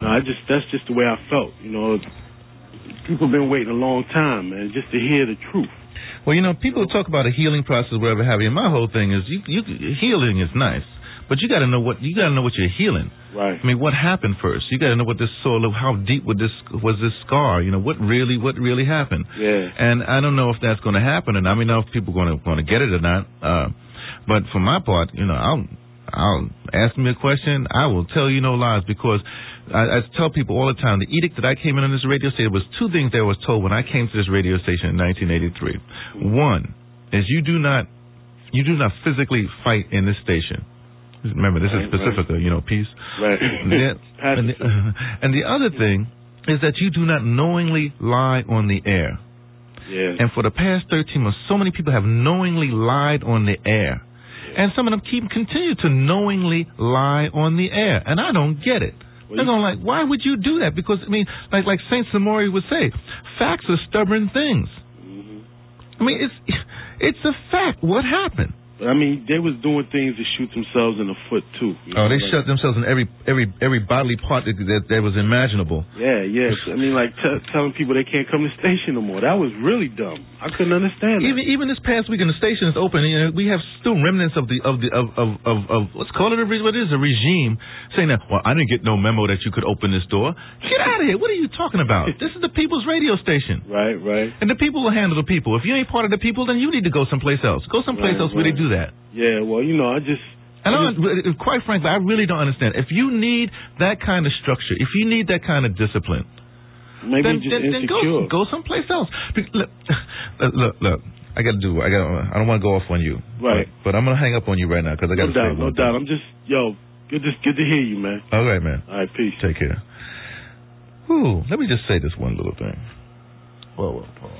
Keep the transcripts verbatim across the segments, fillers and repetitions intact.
No, I just that's just the way I felt. You know, people have been waiting a long time, man, just to hear the truth. Well, you know, people talk about a healing process, whatever have you. My whole thing is, you, you healing is nice, but you got to know what you got to know what you're healing. Right. I mean, what happened first? You got to know what this soul, how deep was this was this scar? You know, what really what really happened? Yeah. And I don't know if that's going to happen, and I mean, I don't know if people are going to going to get it or not. Uh, but for my part, you know, I'll I'll ask me a question. I will tell you no lies, because I, I tell people all the time, the edict that I came in on this radio station was two things that I was told when I came to this radio station in nineteen eighty-three. One is you do not you do not physically fight in this station. Remember, this right, is Pacifica, right. You know, peace. Right. The, and, the, uh, and the other thing is that you do not knowingly lie on the air. Yeah. And for the past thirteen months, so many people have knowingly lied on the air. Yeah. And some of them keep continue to knowingly lie on the air. And I don't get it. Well, They're going like, why would you do that? Because, I mean, like like Saint Samori would say, facts are stubborn things. Mm-hmm. I mean, it's it's a fact. What happened? I mean, they was doing things to shoot themselves in the foot, too. Oh, they like, shot themselves in every every every bodily part that, that, that was imaginable. Yeah, yeah. I mean, like t- telling people they can't come to the station no more. That was really dumb. I couldn't understand that. Even even this past weekend, the station is open. You know, we have still remnants of the of the of of of, of let's call it a what is a regime saying that. Well, I didn't get no memo that you could open this door. Get out of here! What are you talking about? This is the people's radio station. Right, right. And the people will handle the people. If you ain't part of the people, then you need to go someplace else. Go someplace right, else where right. they do that. Yeah, well, you know, I just... And I just, quite frankly, I really don't understand. If you need that kind of structure, if you need that kind of discipline, maybe then, just then, then go go someplace else. Look, look, look. I got to do. I got. I don't want to go off on you. Right. But, but I'm gonna hang up on you right now because I got to no doubt, say no one doubt. thing. I'm just yo. Good to good to hear you, man. All right, man. All right, peace. Take care. Ooh, let me just say this one little thing. Whoa, whoa, whoa.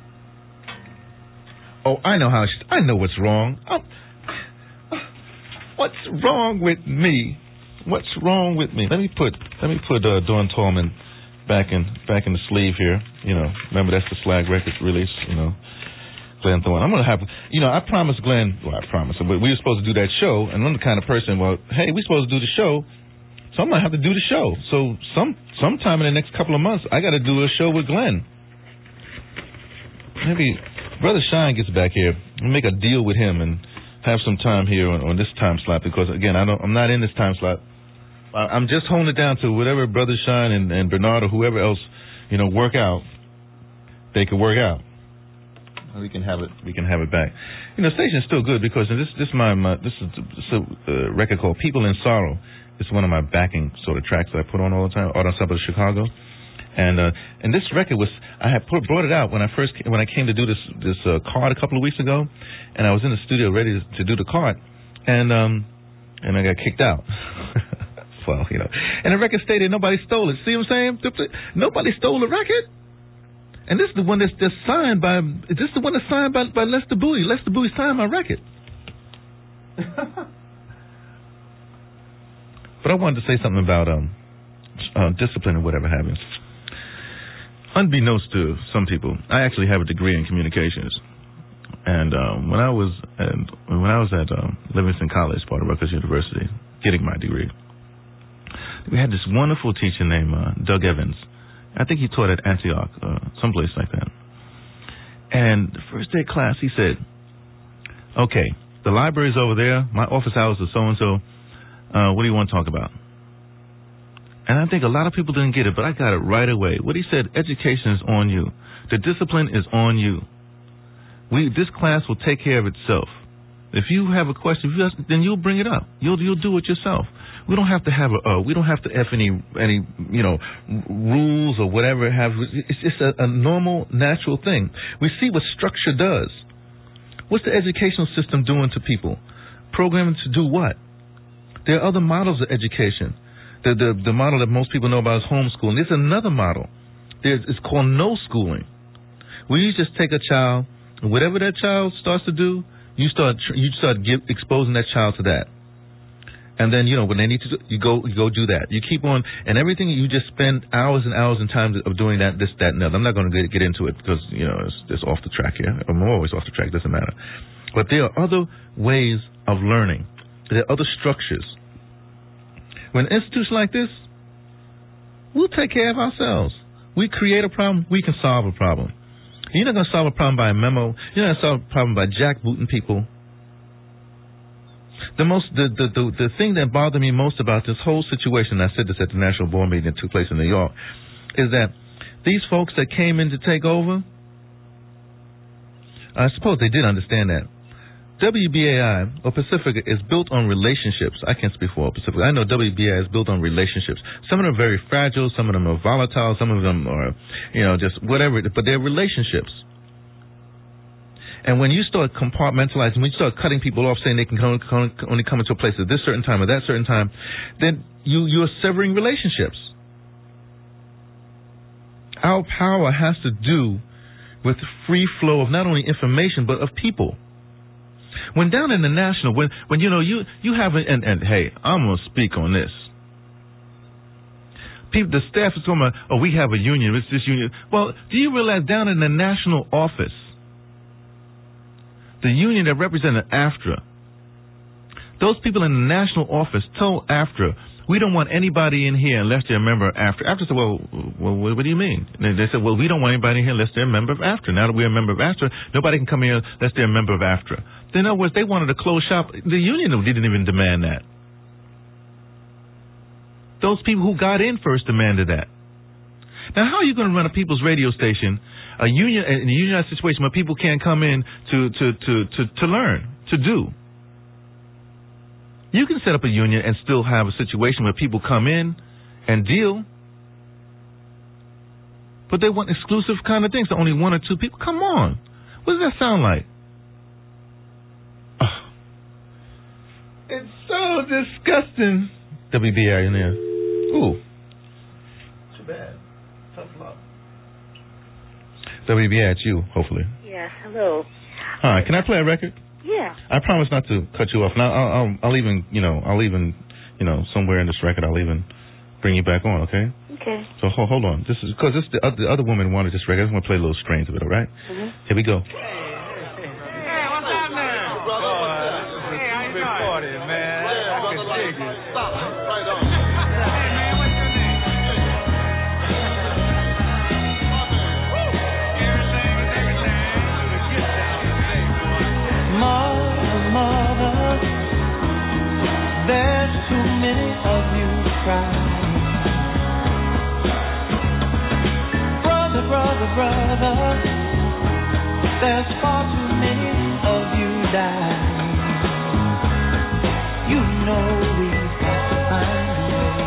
Oh, I know how. I know what's wrong. I'm, What's wrong with me? What's wrong with me? Let me put let me put uh, Dawn Tallman back in back in the sleeve here. You know, remember that's the Slag Records release. You know, Glenn Thorne. I'm gonna have. You know, I promised Glenn. Well, I promised him, but we were supposed to do that show, and I'm the kind of person. Well, hey, we're supposed to do the show, so I'm gonna have to do the show. So some sometime in the next couple of months, I got to do a show with Glenn. Maybe Brother Shine gets back here. We'll make a deal with him and have some time here on, on this time slot, because again, I don't, I'm not in this time slot. I, I'm just holding it down to whatever Brother Shine and, and Bernard or whoever else, you know, work out. They could work out. We can have it. We can have it back. You know, the station is still good because this this my, my this is a uh, record called People in Sorrow. It's one of my backing sort of tracks that I put on all the time. Art Ensemble of Chicago. And uh, and this record was I had put, brought it out when I first came, when I came to do this this uh, card a couple of weeks ago, and I was in the studio ready to, to do the card, and um and I got kicked out. Well, you know, and the record stayed there. Nobody stole it. See what I'm saying? Nobody stole the record. And this is the one that's just signed by. This is the one that's signed by by Lester Bowie. Lester Bowie signed my record. But I wanted to say something about um uh, discipline or whatever have you. Unbeknownst to some people, I actually have a degree in communications, and um, when I was and when I was at um, Livingston College, part of Rutgers University, getting my degree, we had this wonderful teacher named uh, Doug Evans. I think he taught at Antioch, uh, someplace like that. And the first day of class, he said, "Okay, the library's over there. My office hours are so and so. What do you want to talk about?" And I think a lot of people didn't get it, but I got it right away. What he said, education is on you. The discipline is on you. We This class will take care of itself. If you have a question, if you ask, then you'll bring it up. You'll you'll do it yourself. We don't have to have a uh, we don't have to f any any you know rules or whatever. Have it's just a, a normal, natural thing. We see what structure does. What's the educational system doing to people? Programming to do what? There are other models of education. The, the the model that most people know about is homeschooling. There's another model. There's, it's called no schooling. Where you just take a child, and whatever that child starts to do, you start you start give, exposing that child to that. And then, you know, when they need to do, you go you go do that. You keep on, and everything you just spend hours and hours and time of doing that, this, that, and that. I'm not going to get, get into it because, you know, it's, it's off the track here. I'm always off the track. Doesn't matter. But there are other ways of learning. There are other structures. When an institution like this, we'll take care of ourselves. We create a problem, we can solve a problem. You're not going to solve a problem by a memo. You're not going to solve a problem by jackbooting people. The most, the, the, the, the thing that bothered me most about this whole situation, I said this at the National Board meeting that took place in New York, is that these folks that came in to take over, I suppose they did understand that. W B A I, or Pacifica, is built on relationships. I can't speak for Pacifica. I know W B A I is built on relationships. Some of them are very fragile. Some of them are volatile. Some of them are, you know, just whatever. But they're relationships. And when you start compartmentalizing, when you start cutting people off, saying they can only come into a place at this certain time or that certain time, then you, you're severing relationships. Our power has to do with the free flow of not only information, but of people. When down in the national, when, when you know, you, you have, an, and, and hey, I'm going to speak on this. People, the staff is talking about, oh, we have a union, it's this union. Well, do you realize down in the national office, the union that represented AFTRA, those people in the national office told AFTRA, we don't want anybody in here unless they're a member of AFTRA. AFTRA said, well, well what, what do you mean? They, they said, well, we don't want anybody in here unless they're a member of AFTRA. Now that we're a member of AFTRA, nobody can come here unless they're a member of AFTRA. In other words, they wanted to close shop. The union didn't even demand that. Those people who got in first demanded that. Now, how are you going to run a people's radio station, a union, in a unionized situation where people can't come in to, to, to, to, to learn, to do? You can set up a union and still have a situation where people come in and deal, but they want exclusive kind of things. So only one or two people. Come on. What does that sound like? Oh. It's so disgusting. W B A in there. Ooh. Too bad. Tough luck. W B A, it's you, hopefully. Yes, hello. Hi, can I play a record? Yeah. I promise not to cut you off. Now, I'll, I'll, I'll even, you know, I'll even, you know, somewhere in this record, I'll even bring you back on, okay? Okay. So hold, hold on. This is because this the, the other woman wanted this record. I just want to play a little strains of it, all right? Mm-hmm. Here we go. Hey, what's happening? Brother, what's up? Hey, how you doing? Party, man. I can dig it. Stop. Right on. Hey, man, what's your name? Everything is everything. Get down today, boy. Mother, mother, there's too many of you crying. Brother, brother, brother, there's far too many of you dying. You know we've got to find a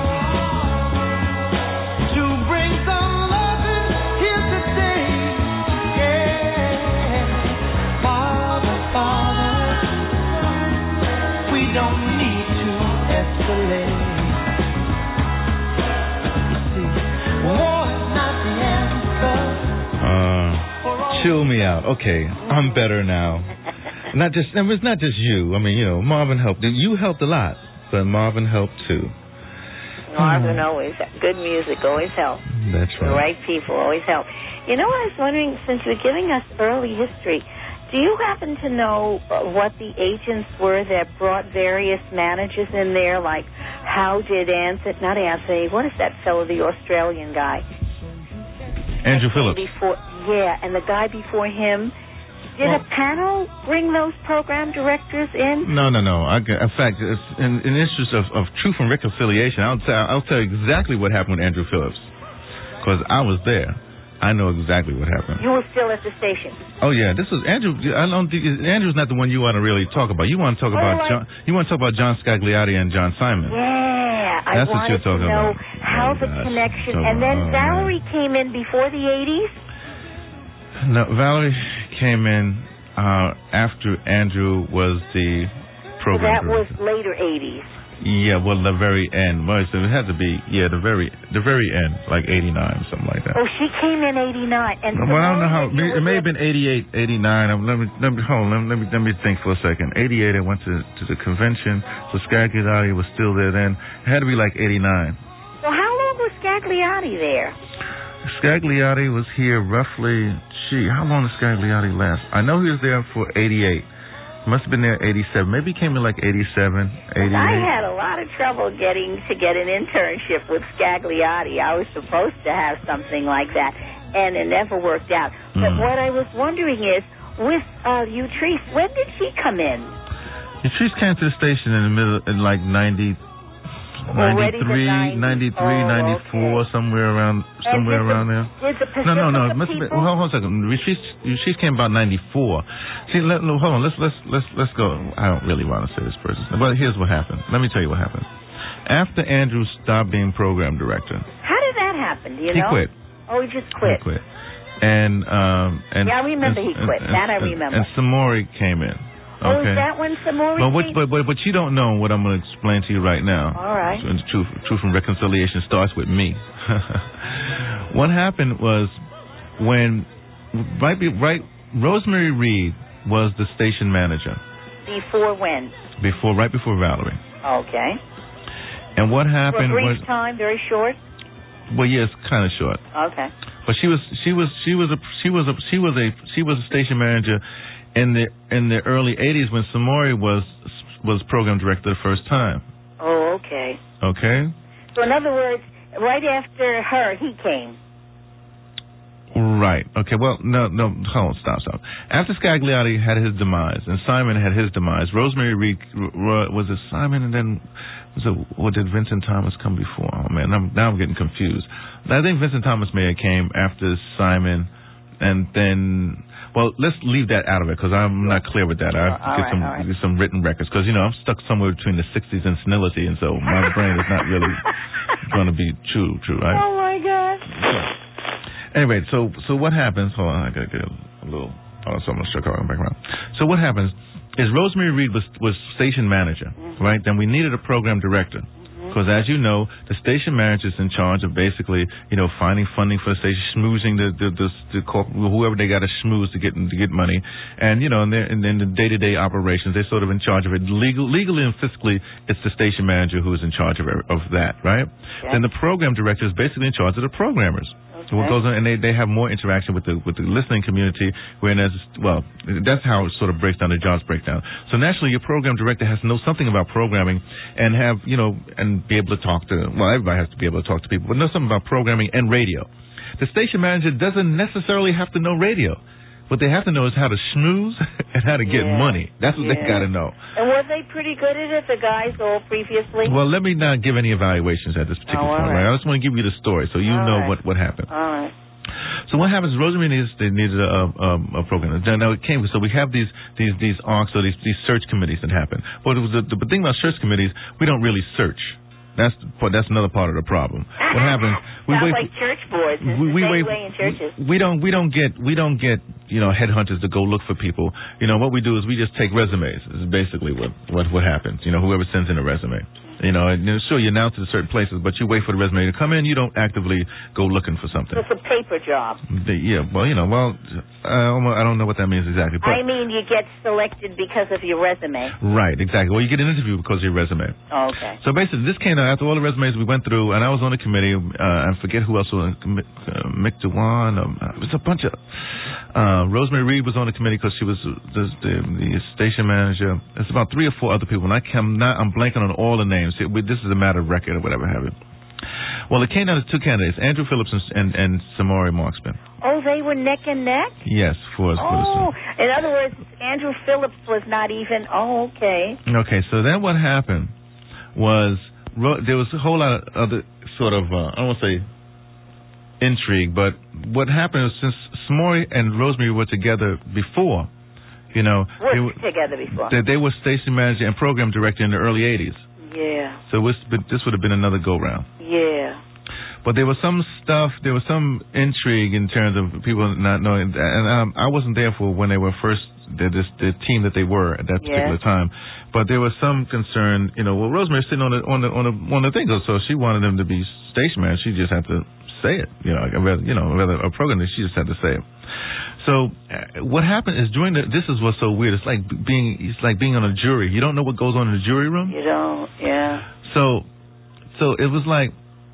way to bring some loving here today. Yeah, Father, Father, we don't need to escalate. You see, war is not the answer. Uh, chill me out. Okay, I'm better now. Not just, it's not just you. I mean, you know, Marvin helped. You helped a lot, but Marvin helped too. Marvin always, good music always helps. That's right. The right people always help. You know, I was wondering, since you're giving us early history, do you happen to know what the agents were that brought various managers in there? Like, how did Anthony, not Anthony, what is that fellow, the Australian guy? Andrew Phillips. Before, yeah, and the guy before him. Did well, a panel bring those program directors in? No, no, no. I, in fact, it's in, in the interest of, of truth and reconciliation, I'll tell, I'll tell you exactly what happened with Andrew Phillips, because I was there. I know exactly what happened. You were still at the station. Oh yeah, this is Andrew. I don't think Andrew's not the one you want to really talk about. You want to talk oh, about like, John. You want to talk about John Scagliotti and John Simon. Yeah, that's I what you're talking to know about. How oh, the gosh. connection. So, and then oh, Valerie man. came in before the eighties. No, Valerie came in uh, after Andrew was the program. So that director. was later eighties. Yeah, well, the very end. Well, so it had to be, yeah, the very the very end, like eighty-nine, something like that. Oh, she came in eighty-nine. And well, I don't know how. It may have been eighty-eight, eighty-nine. Let me, let me, hold on, let me, let me think for a second. eighty-eight, I went to, to the convention, so Scagliotti was still there then. It had to be like eighty-nine. So how long was Scagliotti there? Scagliotti was here roughly, gee, how long did Scagliotti last? I know he was there for eighty-eight. Must have been there eighty-seven. Maybe he came in like eighty-seven, eighty-eight. I had a lot of trouble getting to get an internship with Scagliotti. I was supposed to have something like that, and it never worked out. But Mm. what I was wondering is, with uh, Utrice, when did she come in? Utrice came to the station in the middle, in like ninety, Already the ninety-three, nineties. ninety-three, Oh, ninety-four, okay. somewhere around, somewhere And did around the, there. Did the No, no, no. Pacifica It must have been. people- Hold on a second. Utrice, Utrice came about ninety-four. See, let, hold on. Let's let's let's let's go. I don't really want to say this person, but here's what happened. Let me tell you what happened. After Andrew stopped being program director, How did that happen? Do you he know? quit. Oh, he just quit. He quit. And um and Yeah, I remember and, he quit. And, That I and, remember. And Samori came in. Oh, Okay. is that when Samori But what, came? but, but but you don't know what I'm going to explain to you right now. All right. So the truth, truth and reconciliation starts with me. What happened was when right be- right Rosemary Reed was the station manager Before when? before right before Valerie. Okay. And what For a happened brief was time, very short. well, yes, kind of short. Okay. But she was she was she was a she was a she was a she was a station manager in the in the early eighties when Samori was was program director the first time. Oh, okay. Okay? So in other words, right after her, he came. Right. Okay. Well, no, no. Hold on. Stop. Stop. After Scagliotti had his demise and Simon had his demise, Rosemary Reed was it Simon and then was it? Or did Vincent Thomas come before? Oh man, I'm, now I'm getting confused. I think Vincent Thomas may have came after Simon, and then. Well, let's leave that out of it because I'm not clear with that. I have to All get right, some all right. get some written records because you know I'm stuck somewhere between the sixties and senility, and so my brain is not really going to be true, true, right? Oh my God. Anyway, so so what happens? Hold on, I gotta get a little. Oh, so I'm gonna start going back around. So what happens is Rosemary Reed was was station manager, Mm-hmm. right? Then we needed a program director. Because as you know, the station manager is in charge of basically, you know, finding funding for the station, schmoozing the the, the, the corp- whoever they got to schmooze to get to get money, and you know, and, and then the day-to-day operations, they're sort of in charge of it. Legal, legally and fiscally, it's the station manager who is in charge of of that, right? Okay. Then the program director is basically in charge of the programmers. So what goes on, and they, they have more interaction with the with the listening community. Whereas, well, that's how it sort of breaks down. The jobs break down. So naturally, your program director has to know something about programming and have you know and be able to talk to. Well, everybody has to be able to talk to people, but know something about programming and radio. The station manager doesn't necessarily have to know radio. What they have to know is how to schmooze and how to get Yeah. money. That's what they Yeah. got to know. And were they pretty good at it, the guys all previously? Well, let me not give any evaluations at this particular Oh, all point. right. Right? I just want to give you the story so you All know right. what, what happened. All right. So what happens? Rosemary needs they needed a, a, a program. Now it came. So we have these these these A R Cs, so these these search committees that happen. But it was the, the thing about search committees, we don't really search. That's that's another part of the problem. What happens? We Sounds wait. like church boards. It's we, the we same wait. way in churches. We, we don't we don't get we don't get you know headhunters to go look for people. You know what we do is we just take resumes. Is basically what what what happens. You know whoever sends in a resume. You know, and sure you announce it to certain places, but you wait for the resume to come in. You don't actively go looking for something. It's a paper job. The, yeah, well, you know, well, I almost, I don't know what that means exactly. But, I mean, you get selected because of your resume. right, exactly. Well, you get an interview because of your resume. Okay. So basically, this came out after all the resumes we went through, and I was on the committee. Uh, I forget who else was on uh, Mick Dewan. Um, it was a bunch of. Uh, Rosemary Reed was on the committee because she was the, the, the station manager. It's about three or four other people, and I can not. I'm blanking on all the names. It, we, this is a matter of record or whatever have you. Well, it came down to two candidates, Andrew Phillips and, and, and Samori Marksman. Oh, they were neck and neck? Yes, for us. Oh, in other words, Andrew Phillips was not even. Oh, okay. Okay, so then what happened was ro- there was a whole lot of other sort of, uh, I don't want to say intrigue, but what happened was since Samori and Rosemary were together before, you know, they were, Worked together before. they, they were station manager and program director in the early eighties. Yeah. So this, this would have been another go-round. Yeah. But there was some stuff, there was some intrigue in terms of people not knowing, and um, I wasn't there for when they were first, the, this, the team that they were at that particular Yeah. time. But there was some concern, you know, well, Rosemary's sitting on the, on the, on the, on the thing, so she wanted them to be station manager. She just had to say it, you know, rather, you know, rather a program, she just had to say it. So uh, what happened is during the, this is what's so weird. It's like being, it's like being on a jury. You don't know what goes on in the jury room. You don't, yeah. So, so it was like,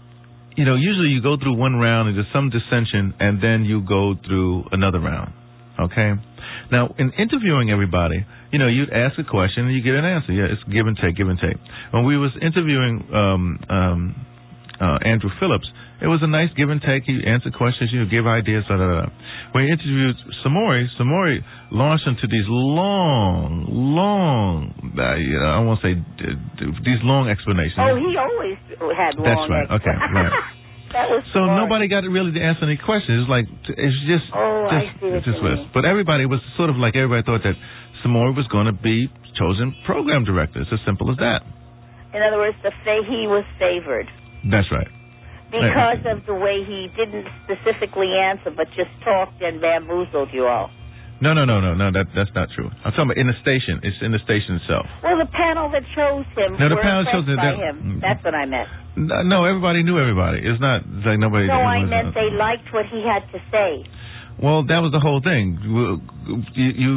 you know, usually you go through one round and there's some dissension, and then you go through another round. Okay. Now, in interviewing everybody, you know, you'd ask a question and you get an answer. Yeah, it's give and take, give and take. When we was interviewing um, um, uh, Andrew Phillips, it was a nice give and take. He answered questions, you know, give ideas, da, da, da. When you interviewed Samori, Samori launched into these long, long, uh, you know, I won't say d- d- these long explanations. Oh, he always had long. That's right. Okay, right. That was so smart. nobody got really to answer any questions. It's like it's just, oh, just, I see what just you mean. But everybody was sort of like everybody thought that Samori was going to be chosen program director. It's as simple as that. In other words, the fa- he was favored. That's right. Because of the way he didn't specifically answer, but just talked and bamboozled you all. No, no, no, no, no. That that's not true. I'm talking about in the station. It's in the station itself. Well, the panel that chose him no, the were panel chose impressed by that, him. That's what I meant. No, everybody knew everybody. It's not it's like nobody. No, I meant they liked what he had to say. Well, that was the whole thing. You. you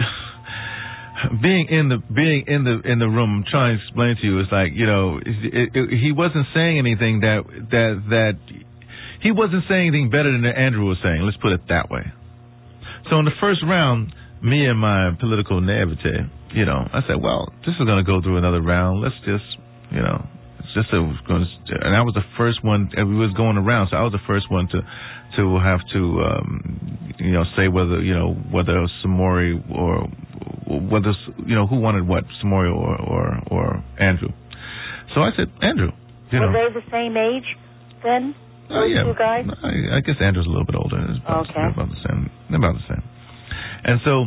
Being in the being in the in the room, I'm trying to explain to you, it's like, you know, it, it, it, he wasn't saying anything that that that he wasn't saying anything better than Andrew was saying. Let's put it that way. So in the first round, me and my political naivete, you know, I said, well, this is going to go through another round. Let's just, you know, it's just a, and I was the first one. We was going around, so I was the first one to to have to, um, you know, say whether you know whether Samori or whether you know who wanted what, Samori or or, or Andrew. So I said Andrew. You Were know. they the same age then? Oh Those yeah. two guys? I, I guess Andrew's a little bit older. It's about, Okay. about the same. They're about the same. And so.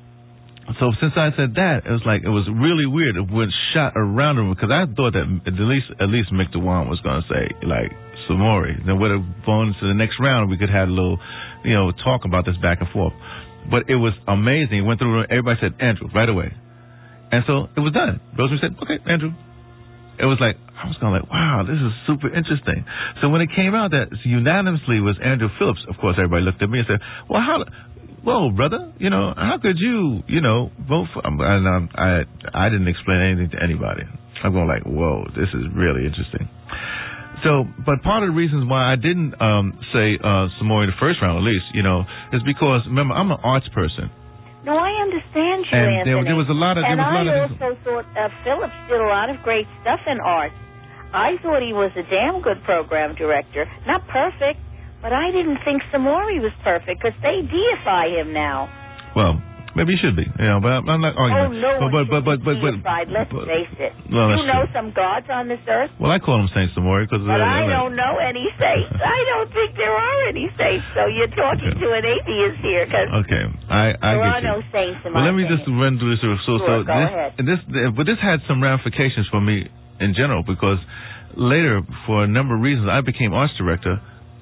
So since I said that, it was like it was really weird. It went shot around him because I thought that at least at least Mick DeWan was going to say like Samori. Then would have gone to the next round. We could have a little, you know, talk about this back and forth. But it was amazing. It went through. Everybody said Andrew right away, and so it was done. Rosemary said, "Okay, Andrew." It was like I was going like, "Wow, this is super interesting." So when it came out that unanimously was Andrew Phillips, of course everybody looked at me and said, "Well, how?" Well, brother, you know, how could you, you know, vote for? And um, I, I didn't explain anything to anybody. I'm going like, whoa, this is really interesting. So, but part of the reasons why I didn't um, say uh, Samori the first round, at least, you know, is because remember I'm an arts person. No, I understand you, and Anthony. There, there was a lot of. And there was a lot I of also thought uh, Phillips did a lot of great stuff in art. I thought he was a damn good program director. Not perfect. But I didn't think Samori was perfect because they deify him now. Well, maybe he should be, you know. But I'm not arguing. Oh no, but but but but, but, deified. Let's but, face it. Well, you know true. some gods on this earth. Well, I call him Saint Samori because. But uh, I like, don't know any saints. I don't think there are any saints. So you're talking okay. to an atheist here because okay, I I there get are you. no saints in Well, let my me just run through this. So sure, so go this, ahead. this but this had some ramifications for me in general because later, for a number of reasons, I became arts director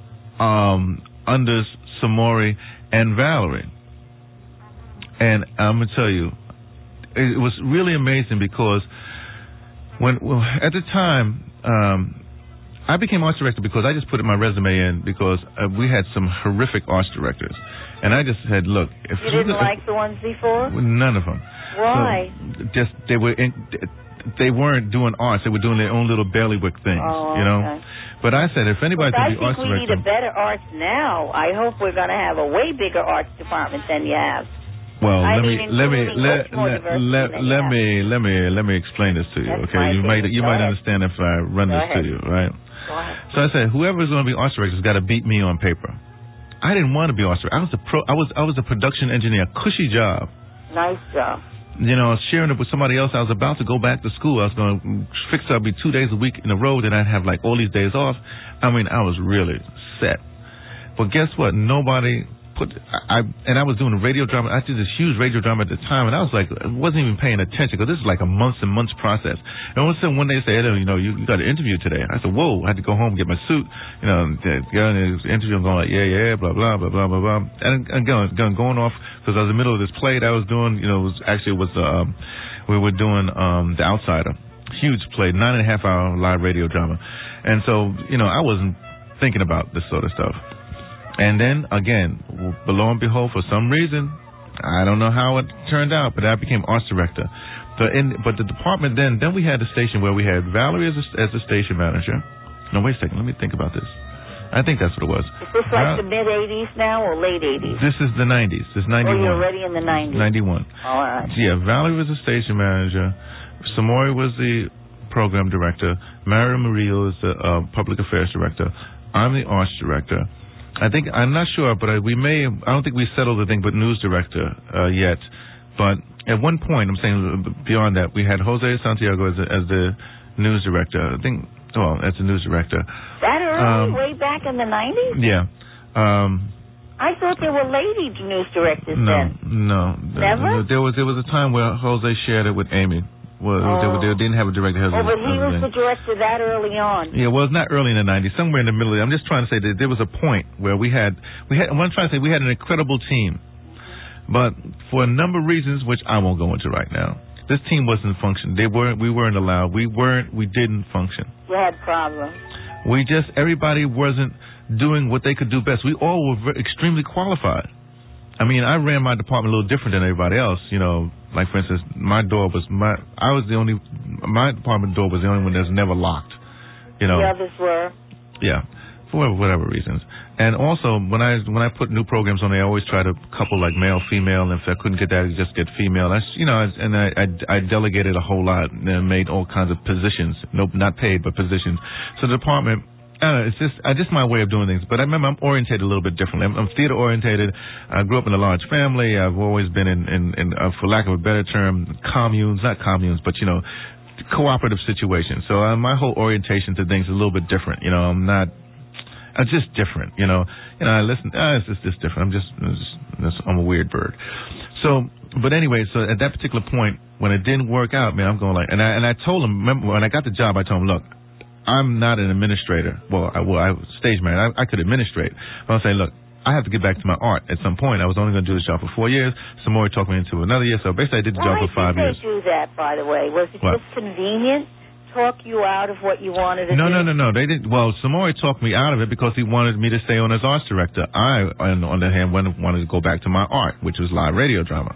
um, under Samori and Valerie. And I'm going to tell you, it was really amazing because when well, at the time, um, I became arts director because I just put my resume in because uh, we had some horrific arts directors. And I just said, look, if you didn't if, like the ones before? None of them. Why? So just they were in, they weren't doing arts; they were doing their own little bailiwick things, oh, you know. Okay. But I said, if anybody well, can be I arts think we director, need a better arts now. I hope we're going to have a way bigger arts department than you have. well, I let me mean, let me including let much more let diversity let, than let you me let me let me explain this to you. That's Okay, my you might opinion. you Go might ahead. understand if I run Go this to ahead. you, right? Go ahead. So I said, whoever is going to be arts director has got to beat me on paper. I didn't want to be arts director. I was a pro. I was I was a production engineer, cushy job. Nice job. You know, I was sharing it with somebody else. I was about to go back to school. I was going to fix it. I'd be two days a week in a row. Then I'd have like all these days off. I mean, I was really set. But guess what? Nobody put. I, I and I was doing a radio drama. I did this huge radio drama at the time, and I was like, I wasn't even paying attention because this is like a months and months process. And all of a sudden, one day they say, hey, you know, you, you got an interview today. I said, whoa! I had to go home and get my suit. You know, go in this interview. I'm going like, yeah, yeah, blah blah blah blah blah blah. And I'm going, going, going off because I was in the middle of this play that I was doing. You know, it was actually it was um, we were doing um, The Outsider, huge play, nine and a half hour live radio drama, and so you know, I wasn't thinking about this sort of stuff. And then, again, lo and behold, for some reason, I don't know how it turned out, but I became arts director. So in, but the department then, then we had a station where we had Valerie as a, as a station manager. No, wait a second. Let me think about this. I think that's what it was. Is this like uh, the mid eighties now or late eighties? This is the nineties. This is ninety-one. Oh, you're already in the nineties. ninety-one. All right. Yeah, Valerie was the station manager. Samori was the program director. Mario Murillo is the uh, public affairs director. I'm the arts director. I think, I'm not sure, but I, we may, I don't think we settled the thing, but news director uh, yet. But at one point, I'm saying beyond that, we had Jose Santiago as, a, as the news director. I think, well, as the news director. That early, um, way back in the nineties? Yeah. Um, I thought there were lady news directors no, then. No, no. Never? There was there was a time where Jose shared it with Amy. Well, oh. they, they didn't have a director. Oh, but he was the director that early on. Yeah, well, it's not early in the nineties. Somewhere in the middle. I'm just trying to say that there was a point where we had we had. What I'm trying to say, we had an incredible team, but for a number of reasons, which I won't go into right now, this team wasn't functioning. They weren't. We weren't allowed. We weren't. We didn't function. You had problems. We just everybody wasn't doing what they could do best. We all were very, extremely qualified. I mean, I ran my department a little different than everybody else. You know, like for instance, my door was my. I was the only. My department door was the only one that's never locked. You know. The others were. Yeah, for whatever reasons. And also, when I when I put new programs on there, I always try to couple like male, female. And if I couldn't get that, I just get female. That's you know, and I, I I delegated a whole lot and made all kinds of positions. Nope, not paid, but positions. So the department. I don't know, it's just uh, just my way of doing things. But I remember I'm orientated a little bit differently. I'm, I'm theater orientated. I grew up in a large family. I've always been in, in, in uh, for lack of a better term, communes, not communes, but, you know, cooperative situations. So uh, my whole orientation to things is a little bit different. You know, I'm not, I'm just different, you know. You know, I listen, uh, it's just, just different. I'm just, just, I'm a weird bird. So, but anyway, so at that particular point, when it didn't work out, man, I'm going like, and I, and I told him, remember, when I got the job, I told him, look, I'm not an administrator. Well, I, well, I was stage manager. I, I could administrate. But I'm saying, look, I have to get back to my art at some point. I was only going to do this job for four years. Some more talked me into another year. So basically, I did the Why job for five years. Why did they do that, by the way? Was it what? just convenient? Talk you out of what you wanted to no, do? No, no, no, no. They didn't. Well, Samori talked me out of it because he wanted me to stay on as arts director. I, on the other hand, wanted to go back to my art, which was live radio drama.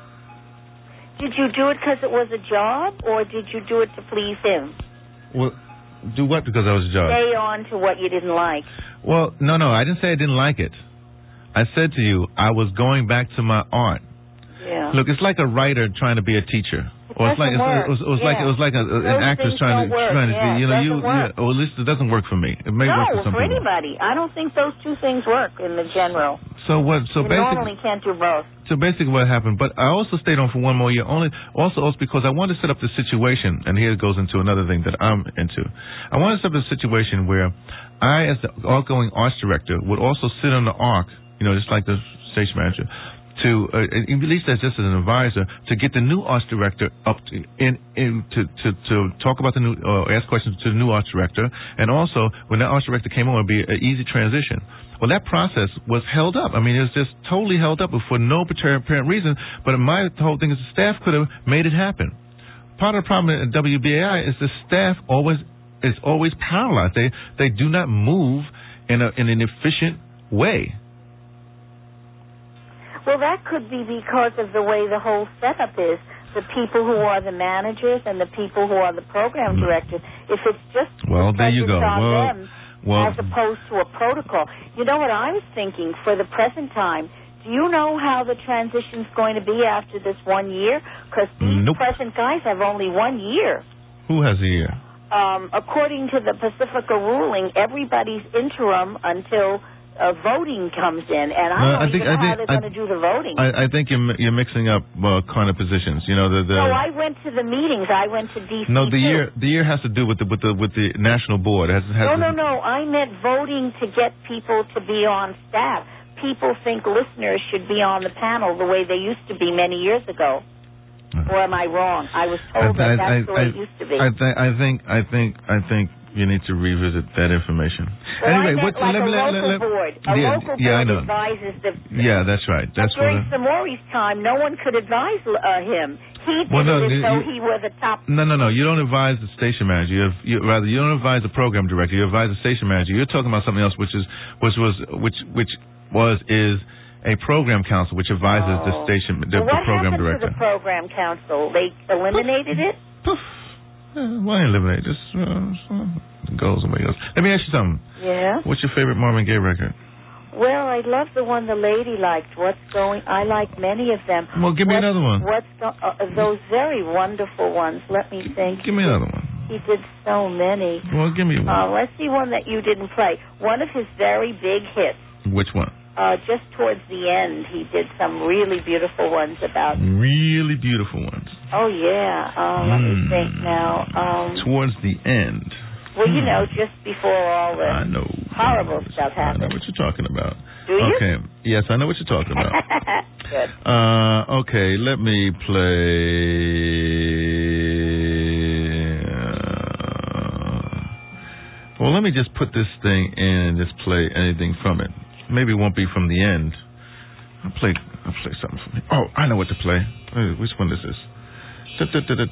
Did you do it because it was a job, or did you do it to please him? Well, do what because I was a job? Stay on to what you didn't like. Well, no, no, I didn't say I didn't like it. I said to you, I was going back to my art. Yeah. Look, it's like a writer trying to be a teacher. It or it's like it's, it was, it was yeah. like it was like a, an actress trying to work. trying to yeah, you know you yeah, or at least it doesn't work for me. It may no, work for some for people. anybody. I don't think those two things work in the general. So what? So you basically, normally can't do both. So basically, what happened? But I also stayed on for one more year. Only also, also because I wanted to set up the situation, and here it goes into another thing that I'm into. I wanted to set up a situation where I, as the outgoing arts director, would also sit on the arc, you know, just like the stage manager, to uh, at least as just as an advisor, to get the new arts director up to, in, in to, to to talk about the new, uh, ask questions to the new arts director, and also when that arts director came on, it would be an easy transition. Well, that process was held up. I mean, it was just totally held up for no apparent reason. But my whole thing is the staff could have made it happen. Part of the problem at W B A I is the staff always is always paralyzed. They they do not move in a in an efficient way. Well, that could be because of the way the whole setup is. The people who are the managers and the people who are the program directors. If it's just well, there you go. On well, them, well, as opposed to a protocol. You know what I was thinking for the present time? Do you know how the transition's going to be after this one year? Because these nope. present guys have only one year. Who has a year? Um, according to the Pacifica ruling, everybody's interim until uh, voting comes in, and I no, don't I think, even know I think, how they're going to do the voting. I, I think you're you're mixing up uh, kind of positions. You know the. the no, I went to the meetings. I went to D C. No, the too. year the year has to do with the with the with the national board. It has, has no, to, no, no. I meant voting to get people to be on staff. People think listeners should be on the panel the way they used to be many years ago. Or am I wrong? I was told I, that that's I, the way I, it used to be. I, th- I think I think I think you need to revisit that information. Well, anyway, I meant what, like let, a let, local let, board. A yeah, local yeah, I board know. advises the. Yeah, that's right. That's but during what. Samori's time, no one could advise uh, him. He did well, no, it as you, though you, he were the top. No, no, no. You don't advise the station manager. You, have, you rather you don't advise the program director. You advise the station manager. You're talking about something else, which is which was which which was is. a program council which advises oh. the station, the, well, the program director. director. What happened to the program council? They eliminated Poof. it? Poof. Uh, why eliminate? Just uh, goes away. Goes. Let me ask you something. Yeah? What's your favorite Marvin Gaye record? Well, I love the one the lady liked. What's going? I like many of them. Well, give me what's, another one. What's go, uh, those very wonderful ones? Let me think. Give me another one. He did so many. Well, give me one. Uh, let's see one that you didn't play. One of his very big hits. Which one? Uh, just towards the end, he did some really beautiful ones about. Really beautiful ones. Oh yeah. Uh, let mm. me think now. Um, towards the end. Well, you know, just before all the I know. horrible I know stuff happened. I know what you're talking about. Do you? Okay. Yes, I know what you're talking about. Good. Uh, okay, let me play. Uh, well, let me just put this thing in and just play anything from it. Maybe it won't be from the end. I'll play. I'll play something from it. Oh, I know what to play. Wait, which one is this? Oh,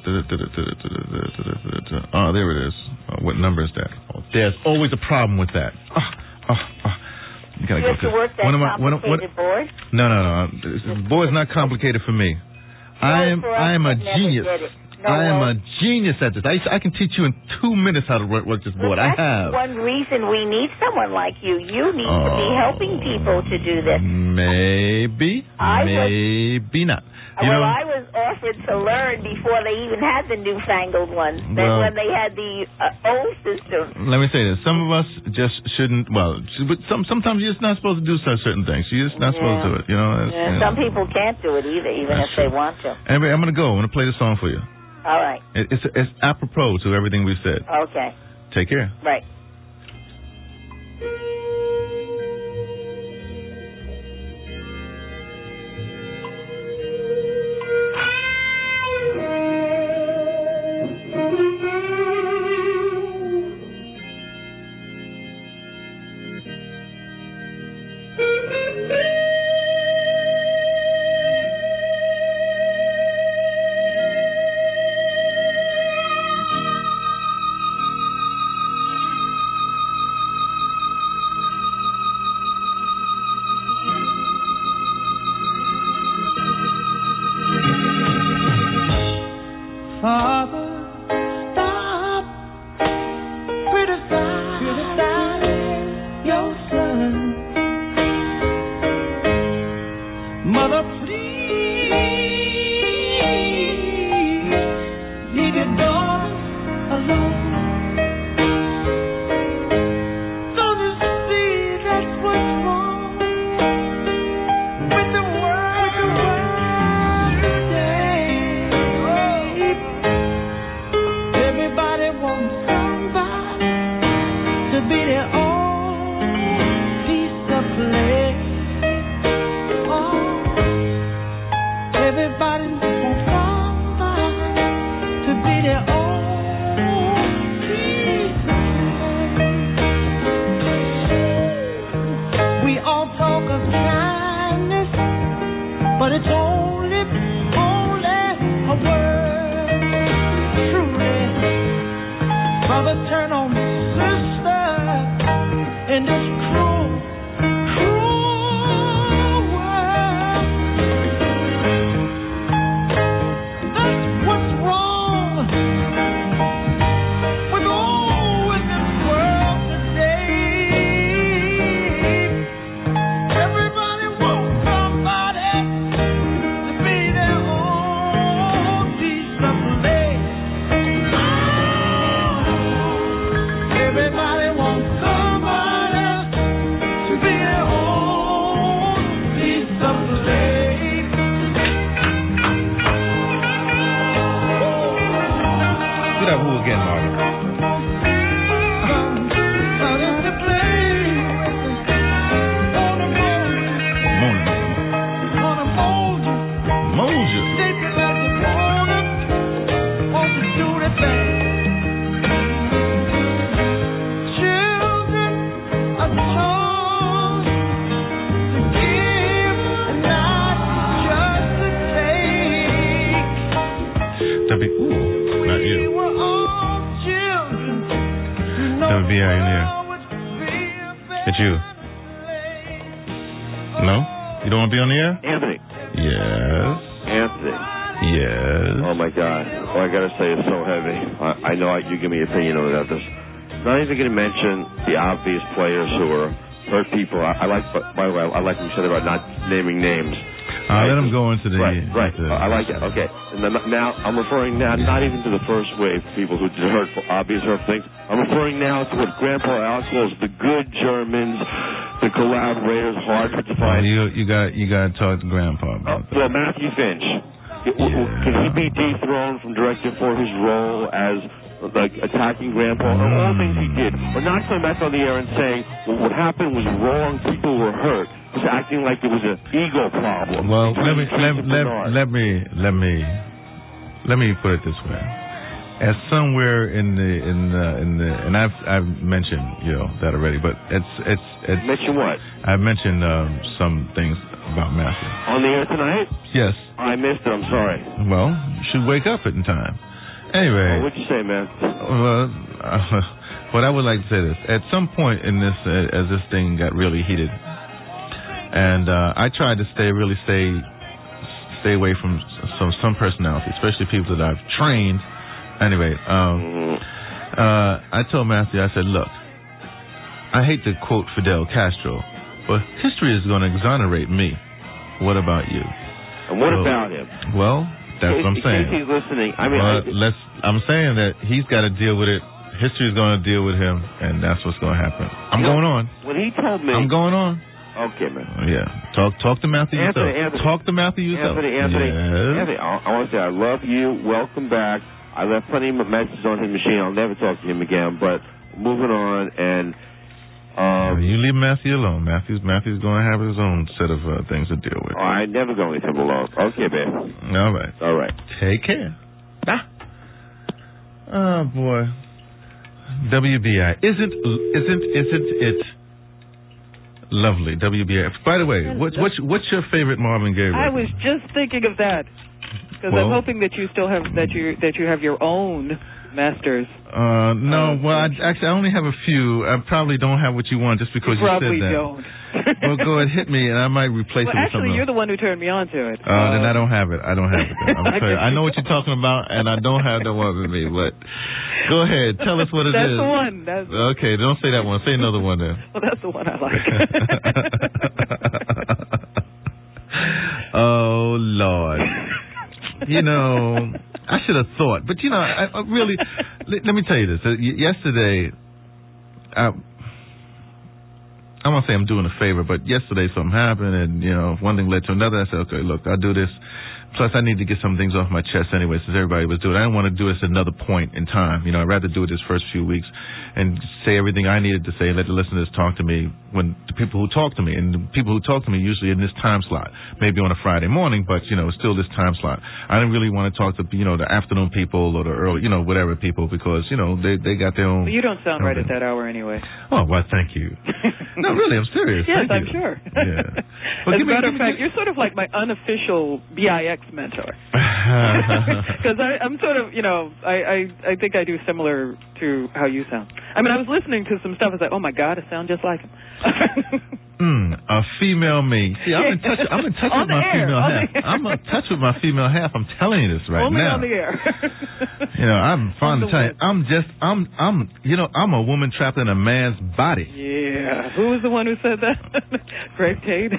there it is. Oh, what number is that? Oh, there's always a problem with that. Oh, oh, oh. You gotta you go have to work that one of my, complicated one of, what, board? No, no, no. The board's not complicated for me. No, I am for us I am a that never genius. did it. No, I am well, a genius at this. I, I can teach you in two minutes how to work, work this board. well, I have. That's one reason we need someone like you. You need oh, to be helping people to do this. Maybe. I maybe was, not. You well, know, I was offered to learn before they even had the newfangled ones. Then well, when they had the uh, old system. Let me say this. Some of us just shouldn't, well, but some, sometimes you're just not supposed to do such certain things. You're just not Yeah. supposed to do it. You know, Yeah, you know. some people can't do it either, even That's if they true. want to. Anyway, I'm going to go. I'm going to play the song for you. All right. It, it's, it's apropos to everything we said. Okay. Take care. Right. Yes. Oh, my God. All I got to say is so heavy. I, I know I, you give me an opinion on that. This. Not even going to mention the obvious players who are hurt people. I, I like, by the way, I like what you said about not naming names. I'll let them go into the... Right, right. Into, I like it. Okay. And then now, I'm referring now not even to the first wave people who did hurtful, obvious hurtful things. I'm referring now to what Grandpa Al calls the good Germans, the collaborators, hard to define. You, you got you got to talk to Grandpa about that. Well, Matthew Finch. Yeah. Can he be dethroned from director for his role as... like attacking Grandpa, or all things he did, or not coming back on the air and saying, well, what happened was wrong, people were hurt, just acting like it was an ego problem. Well, let me let, let, let me let me let me put it this way. As somewhere in the in the in the and I've I've mentioned you know that already, but it's it's it's mention what? I've mentioned um, some things about Matthew on the air tonight. Yes, I missed it. I'm sorry. Well, you should wake up in time. Anyway, oh, what'd you say, man? Well, uh, what I would like to say is, at some point in this, uh, as this thing got really heated, and uh, I tried to stay, really stay, stay away from some some personalities, especially people that I've trained. Anyway, um, mm-hmm. uh, I told Matthew, I said, look, I hate to quote Fidel Castro, but history is going to exonerate me. What about you? And what so, about him? Well. That's what I'm saying. In case he's listening, I mean, but I, let's. I'm saying that he's got to deal with it. History's going to deal with him, and that's what's going to happen. I'm you know, going on. When he told me, I'm going on. Okay, man. Yeah. Talk. Talk to Matthew Anthony, yourself. Anthony, talk to Matthew yourself. Anthony. Anthony. Yes. Anthony. I, I want to say I love you. Welcome back. I left plenty of messages on his machine. I'll never talk to him again. But moving on, and. Um, you leave Matthew alone. Matthew's Matthew's going to have his own set of uh, things to deal with. Oh, I never go leave him alone. Okay, babe. All right. All right. Take care. Ah. Oh boy. W B I isn't isn't isn't it lovely? W B I. By the way, what's what's what's your favorite Marvin Gaye record? I was just thinking of that because well, I'm hoping that you still have that you that you have your own masters. Uh, no, well, I, actually, I only have a few. I probably don't have what you want just because you, you probably said that. Don't. Well, go ahead, hit me, and I might replace well, it with actually, something you're else. the one who turned me on to it. Uh, uh, then I don't have it. I don't have it. Then. I'm sorry. I know what you're talking about, and I don't have the one with me. But go ahead, tell us what it that's is. That's the one. That's okay, don't say that one. Say another one then. Well, that's the one I like. Oh Lord. You know, I should have thought, but you know, I, I really. let, let me tell you this. Uh, y- yesterday, I, I won't say I'm doing a favor, but yesterday something happened, and you know, one thing led to another. I said, okay, look, I'll do this. Plus, I need to get some things off my chest anyway, since everybody was doing it. I didn't want to do this at another point in time. You know, I'd rather do it this first few weeks and say everything I needed to say and let the listeners talk to me when the people who talk to me. And the people who talk to me usually in this time slot, maybe on a Friday morning, but, you know, still this time slot. I didn't really want to talk to, you know, the afternoon people or the early, you know, whatever people because, you know, they they got their own. Well, you don't sound right thing. At that hour anyway. Oh, well, thank you. No, really, I'm serious. Yes, thank I'm you. sure. Yeah. Well, As a matter of fact, you're sort of like my unofficial B I X mentor. Because I'm sort of, you know, I, I I think I do similar to how you sound. I mean, I was listening to some stuff. I was like, oh my God, I sound just like him. mm, a female me. See, I'm in touch. I'm in touch with my air. female half. I'm in touch with my female half. I'm telling you this right Only now. on the air. You know, I'm fond of telling you. I'm just. I'm. I'm. You know, I'm a woman trapped in a man's body. Yeah. Who was the one who said that? Greg Tate.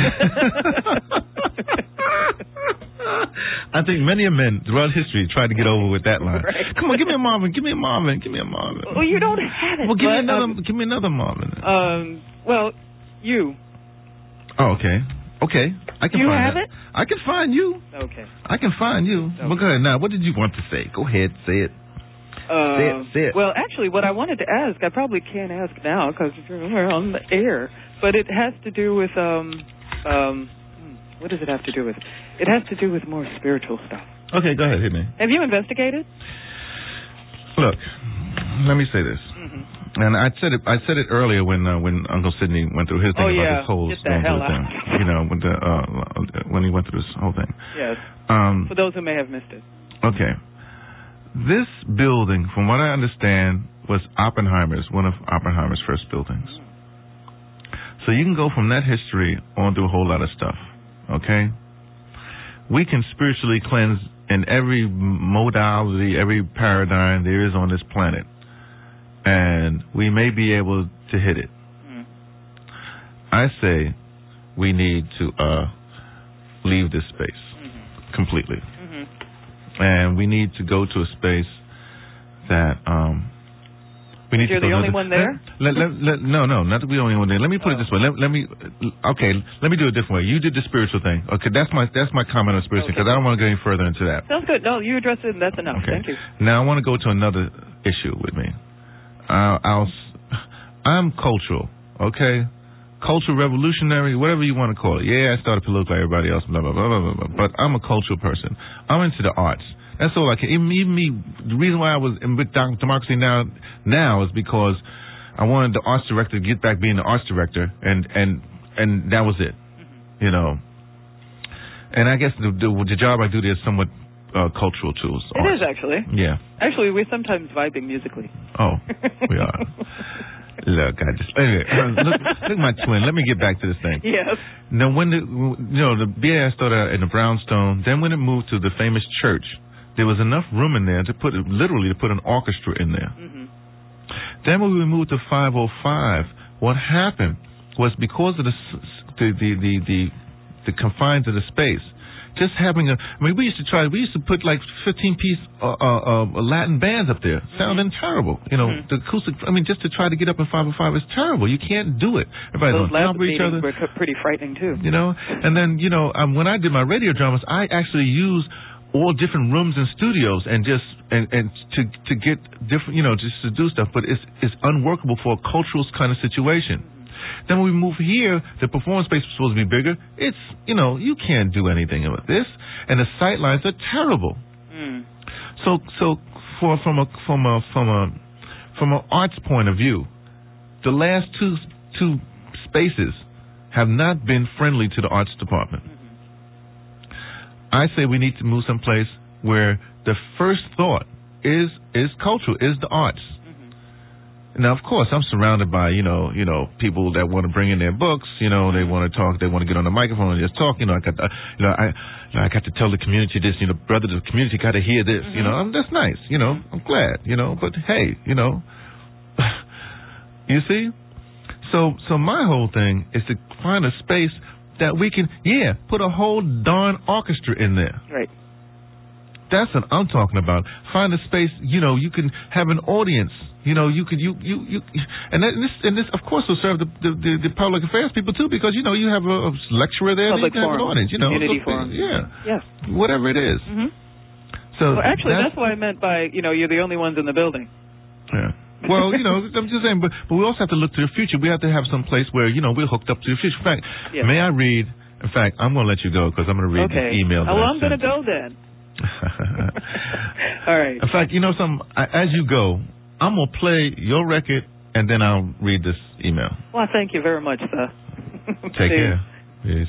I think many of men throughout history tried to get over with that line. Right. Come on, give me a Marvin, give me a Marvin, give me a Marvin. Well, you don't have it. Well, give but, me another, um, give me another Marvin. Um. Well, you. Oh, okay, okay. I can you find have that. it. I can find you. Okay. I can find you. Okay. Well, go ahead now. What did you want to say? Go ahead, say it. Uh, say it. Say it. Well, actually, what I wanted to ask, I probably can't ask now because we're on the air, but it has to do with um um. What does it have to do with? It has to do with more spiritual stuff. Okay, go ahead, hit me. Have you investigated? Look, let me say this. Mm-hmm. And I said it. I said it earlier when uh, when Uncle Sidney went through his thing oh, about yeah. this whole Get the going hell through out. thing. You know, when the uh, when he went through this whole thing. Yes. Um, For those who may have missed it. Okay. This building, from what I understand, was Oppenheimer's, one of Oppenheimer's first buildings. So you can go from that history on through a whole lot of stuff. Okay? we can spiritually cleanse in every modality, every paradigm there is on this planet. And we may be able to hit it. Mm. I say we need to uh, leave this space mm-hmm. completely. Mm-hmm. And we need to go to a space that... Um, we need You're to the only another, one there? Let, let, let, no, no, not to be the only one there. Let me put oh. it this way. Let, let me... Okay, let me do it a different way. You did the spiritual thing. Okay, that's my that's my comment on spiritual because okay. I don't want to go any further into that. Sounds good. No, you addressed it and that's enough. Okay. Thank you. Now I want to go to another issue with me. Uh, I'll, I'm cultural, okay? Cultural revolutionary, whatever you want to call it. Yeah, I started political like everybody else, blah, blah, blah, blah, blah, but I'm a cultural person. I'm into the arts. That's all I can. Even, even me, the reason why I was in with Democracy Now! Now is because I wanted the arts director to get back being the arts director, and, and, and that was it, mm-hmm. you know. And I guess the, the, the job I do there is somewhat Uh, cultural tools. It art. is actually. Yeah. Actually, we're sometimes vibing musically. Oh, we are. Look, I just anyway. Look, look, my twin. Let me get back to this thing. Yes. Now, when the you know the B A I started out in the brownstone, then when it moved to the famous church, there was enough room in there to put literally to put an orchestra in there. Mm-hmm. Then when we moved to five oh five, what happened was because of the the the the, the, the confines of the space. Just having a, I mean, we used to try, we used to put like fifteen-piece uh, uh, uh, Latin bands up there, sounding mm-hmm. terrible. You know, mm-hmm. the acoustic, I mean, just to try to get up in five oh five is terrible. You can't do it. Everybody's Those on top of each other. Were pretty frightening, too. You know, and then, you know, um, when I did my radio dramas, I actually used all different rooms and studios and just, and, and to to get different, you know, just to do stuff. But it's, it's unworkable for a cultural kind of situation. Then when we move here, the performance space was supposed to be bigger. It's, you know, you can't do anything with this. And the sight lines are terrible. Mm. So so for from a from a from a from an arts point of view, the last two two spaces have not been friendly to the arts department. Mm-hmm. I say we need to move someplace where the first thought is is cultural, is the arts. Now, of course, I'm surrounded by, you know, you know, people that want to bring in their books. You know, they want to talk. They want to get on the microphone and just talk. You know, I got, to, you know, I, you know, I got to tell the community this. You know, brother, the community got to hear this. Mm-hmm. You know, I'm, that's nice. You know, I'm glad. You know, but hey, you know, you see, so so my whole thing is to find a space that we can, yeah, put a whole darn orchestra in there. Right. That's what I'm talking about. Find a space, you know, you can have an audience. You know, you could, you, you, you, and this, and this, of course, will serve the, the, the, the public affairs people too, because you know you have a, a lecturer there, public you have an audience, you know, community so, forum, yeah, yes, whatever it is. Mm-hmm. So well, actually, that's, that's what I meant by, you know, you're the only ones in the building. Yeah. Well, you know, I'm just saying, but, but we also have to look to the future. We have to have some place where, you know, we're hooked up to the future. In fact, yes. may I read? In fact, I'm going to let you go because I'm going to read okay. this email. Oh, well, I'm going to go then. All right. In fact, you know, some as you go, I'm going to play your record, and then I'll read this email. Well, thank you very much, sir. Take care. Peace.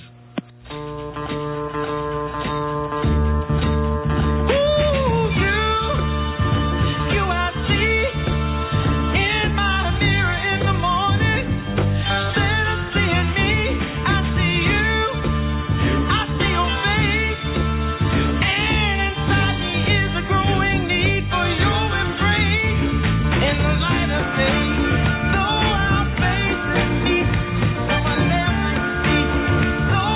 So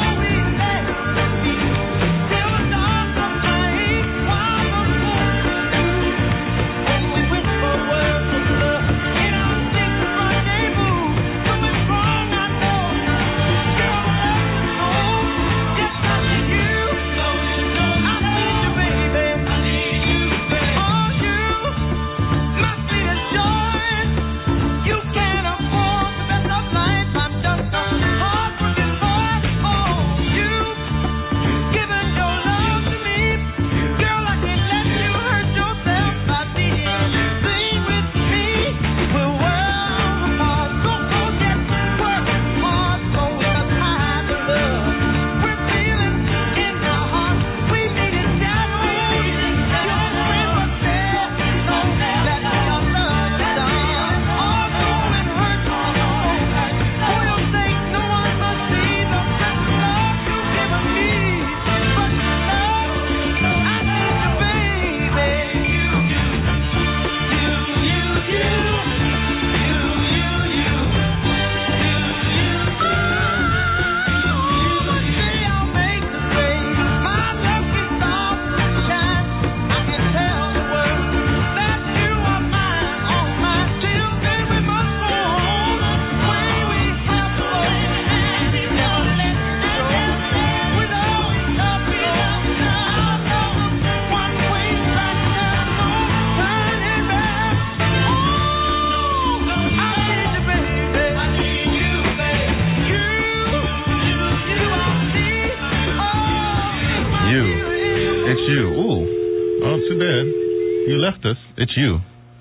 left us. It's you.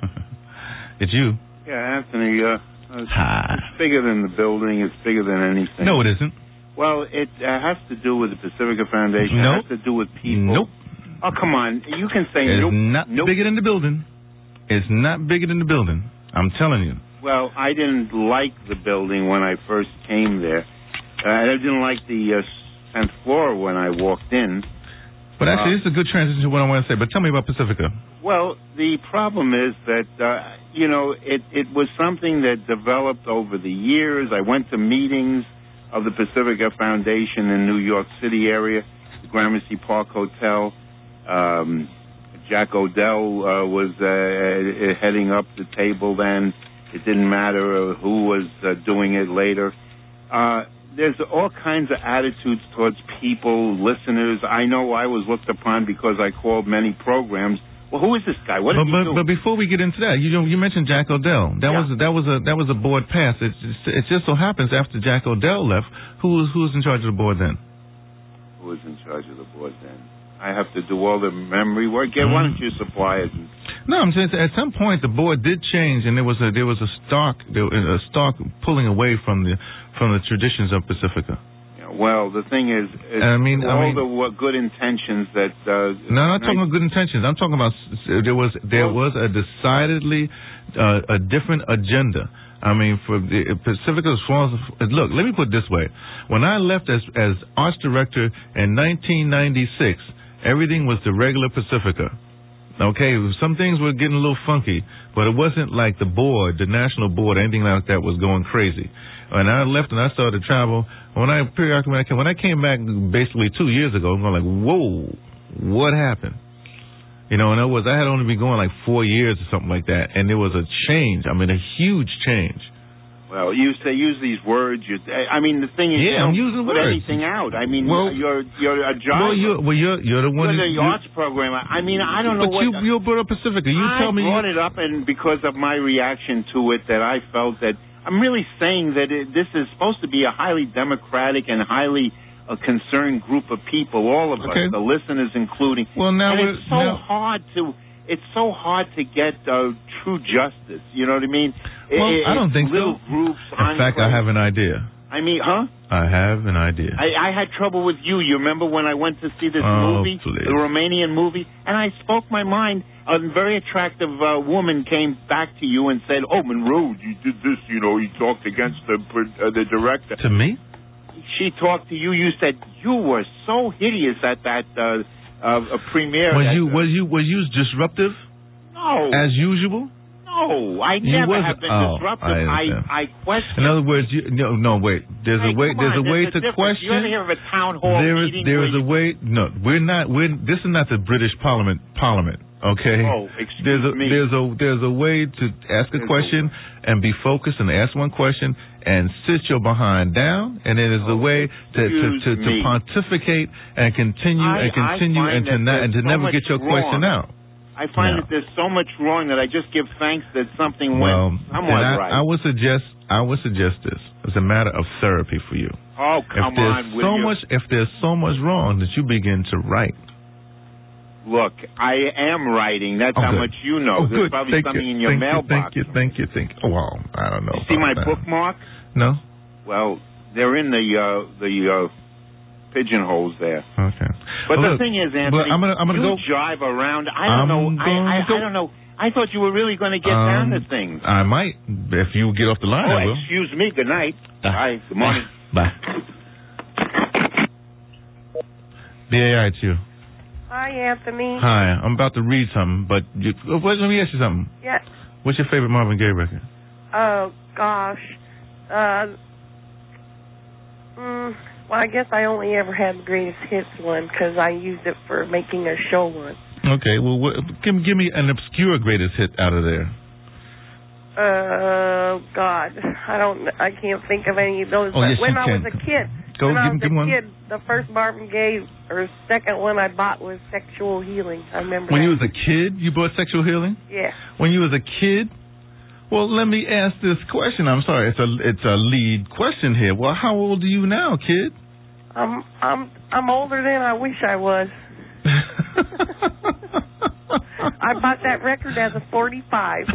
It's you. Yeah, Anthony, uh, it's, Hi. it's bigger than the building. It's bigger than anything. No, it isn't. Well, it uh, has to do with the Pacifica Foundation. Nope. It has to do with people. Nope. Oh, come on. You can say It's nope. not nope. bigger than the building. It's not bigger than the building. I'm telling you. Well, I didn't like the building when I first came there. Uh, I didn't like the uh, tenth floor when I walked in. But actually, Uh, this is a good transition to what I want to say. But tell me about Pacifica. Well, the problem is that, uh, you know, it, it was something that developed over the years. I went to meetings of the Pacifica Foundation in New York City area, the Gramercy Park Hotel. Um, Jack Odell uh, was uh, heading up the table then. It didn't matter uh, who was uh, doing it later. Uh, there's all kinds of attitudes towards people, listeners. I know I was looked upon because I called many programs. Well, who is this guy? What did But, he but, do? but before we get into that, you know, you mentioned Jack Odell. That Yeah. was that was a that was a board pass. It, it just so happens after Jack Odell left, who was who was in charge of the board then? Who was in charge of the board then? I have to do all the memory work. Yeah, why don't you supply it? And, No, I'm saying at some point the board did change, and there was a there was a stark there was a stark pulling away from the from the traditions of Pacifica. you know, well, the thing is, is I mean- I all mean- the what, good intentions that. Uh, No, I'm not talking about good intentions. I'm talking about s- there was there was a decidedly uh, a different agenda. I mean, for the Pacifica, as far as, look, let me put it this way: when I left as as arts director in nineteen ninety-six, everything was the regular Pacifica. Okay, some things were getting a little funky, but it wasn't like the board, the national board, anything like that was going crazy. When I left and I started to travel, when I periodically when I came, when I came back basically two years ago, I'm going like, whoa, what happened? You know, in other words, I had only been going like four years or something like that, and there was a change. I mean, a huge change. Well, you say use these words. You, I mean, the thing is, Yeah, you I'm don't using put words. anything out. I mean, Well- you're you're a job. Well, you're well, you're you're the one. You're that- the arts program. I mean, I don't know but what. you you brought up Pacifica. You I tell me. brought it up, and because of my reaction to it, that I felt that I'm really saying that it, this is supposed to be a highly democratic and highly uh, concerned group of people, all of Okay. us, the listeners including. Well, now and we're it's so now, hard to. It's so hard to get uh, true justice. You know what I mean? Well, It- I don't it's think so. little groups. In fact, I have an idea. I mean, huh? I have an idea. I, I had trouble with you. You remember when I went to see this Oh, movie, please. the Romanian movie, and I spoke my mind. A very attractive uh, woman came back to you and said, "Oh, Monroe, you did this. You know, you talked against the uh, the director." To me? She talked to you. You said you were so hideous at that uh, uh, premiere. Was that, you uh, was you was you disruptive no, as usual? no, I You never wasn't- have been oh, disruptive. I I understand. I question. In other words, you, no, no, wait. There's Hey, a way. come There's on, a way there's to difference. question. You ever hear of a town hall There is meeting? there where is a you- way. No, we're not. We're this is not the British Parliament. Parliament. Okay. Oh, excuse there's a me. there's a there's a way to ask a There's a- question and be focused and ask one question and sit your behind down, and then there's a Oh, way to to, excuse to, to me. pontificate and continue I- and continue I and find to that not, and to there's so never much get your question wrong. out. I find No. that there's so much wrong that I just give thanks that something Well, went somewhat then I, right. I would suggest I would suggest this as a matter of therapy for you. oh, If come there's on with so you. much if there's so much wrong that you begin to write. Look, I am writing. That's Oh, how good. much you know. Oh, There's good. probably Thank something you. in your thank mailbox. You, thank you, thank you, thank you. Oh, well, I don't know. You see my about that. bookmark? No? Well, they're in the uh, the uh, pigeonholes there. Okay. But Well, the look, thing is, but Anthony, I'm gonna, I'm gonna you go. jive around. I I'm don't know. I, I, gonna go- I don't know. I thought you were really going to get Um, down to things. I might. If you get off the line, I Oh, will. excuse me. Good night. Ah. Bye. Good morning. Bye. B A I, it's you. Hi, Anthony. Hi. I'm about to read something, but you, oh, wait, let me ask you something. Yeah. What's your favorite Marvin Gaye record? Oh, gosh. Uh, mm, well, I guess I only ever had the greatest hits one because I used it for making a show once. Okay. Well, what, give, give me an obscure greatest hit out of there. Uh, God, I don't, I can't think of any of those. Oh, but yes, when you I can. was a kid, Go, when I give, was give a one. kid, the first Marvin Gaye or second one I bought was Sexual Healing. I remember When that. you was a kid, you bought Sexual Healing? Yeah. When you was a kid? Well, let me ask this question. I'm sorry, it's a it's a lead question here. Well, how old are you now, kid? I'm I'm I'm older than I wish I was. I bought that record as a forty-five.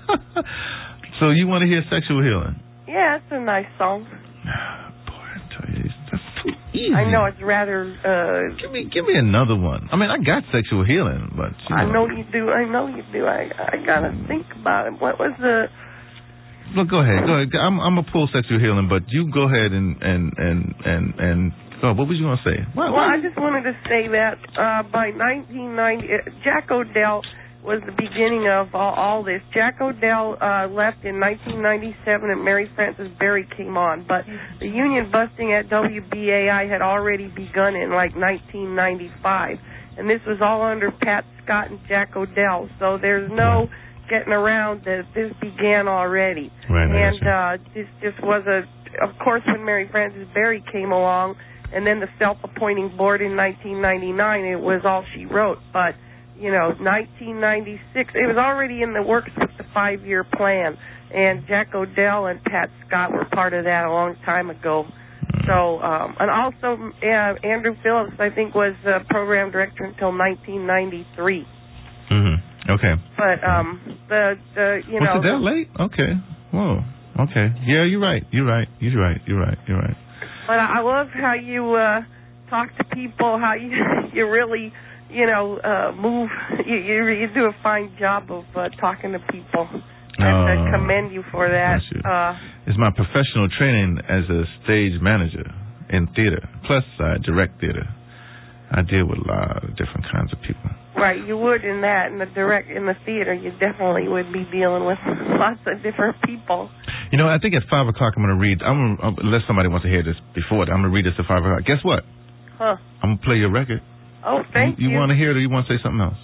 So you want to hear Sexual Healing? Yeah, it's a nice song. Boy, I tell you, that's too easy. I know it's rather. Uh, give me, give me another one. I mean, I got Sexual Healing, but you know. I know you do. I know you do. I I gotta think about it. What was the? Well, go ahead. Go ahead. I'm I'm gonna pull Sexual Healing, but you go ahead and and and and and. Oh, what was you gonna say? What, well, what? I just wanted to say that uh, by nineteen ninety, uh, Jack O'Dell was the beginning of all, all this. Jack O'Dell uh, left in nineteen ninety-seven, and Mary Frances Berry came on. But the union busting at W B A I had already begun in like nineteen ninety-five, and this was all under Pat Scott and Jack O'Dell. So there's no getting around that this began already. Right, and uh, this just was a, of course, when Mary Frances Berry came along. And then the self-appointing board in nineteen ninety-nine, it was all she wrote. But, you know, nineteen ninety-six, it was already in the works with the five-year plan. And Jack O'Dell and Pat Scott were part of that a long time ago. So, um, and also uh, Andrew Phillips, I think, was uh, program director until nineteen ninety-three. Mm-hmm. Okay. But, um, the, the you know. Was it that late? Okay. Whoa. Okay. Yeah, you're right. You're right. You're right. You're right. You're right. But I love how you uh, talk to people, how you you really, you know, uh, move. You, you you do a fine job of uh, talking to people. I have to commend you for that. Uh, it's my professional training as a stage manager in theater. Plus, I direct theater. I deal with a lot of different kinds of people. Right, you would in that, in the direct, in the theater, you definitely would be dealing with lots of different people. You know, I think at five o'clock I'm going to read, I'm gonna, unless somebody wants to hear this before that, I'm going to read this at five o'clock. Guess what? Huh. I'm going to play your record. Oh, thank you. You, you want to hear it or you want to say something else?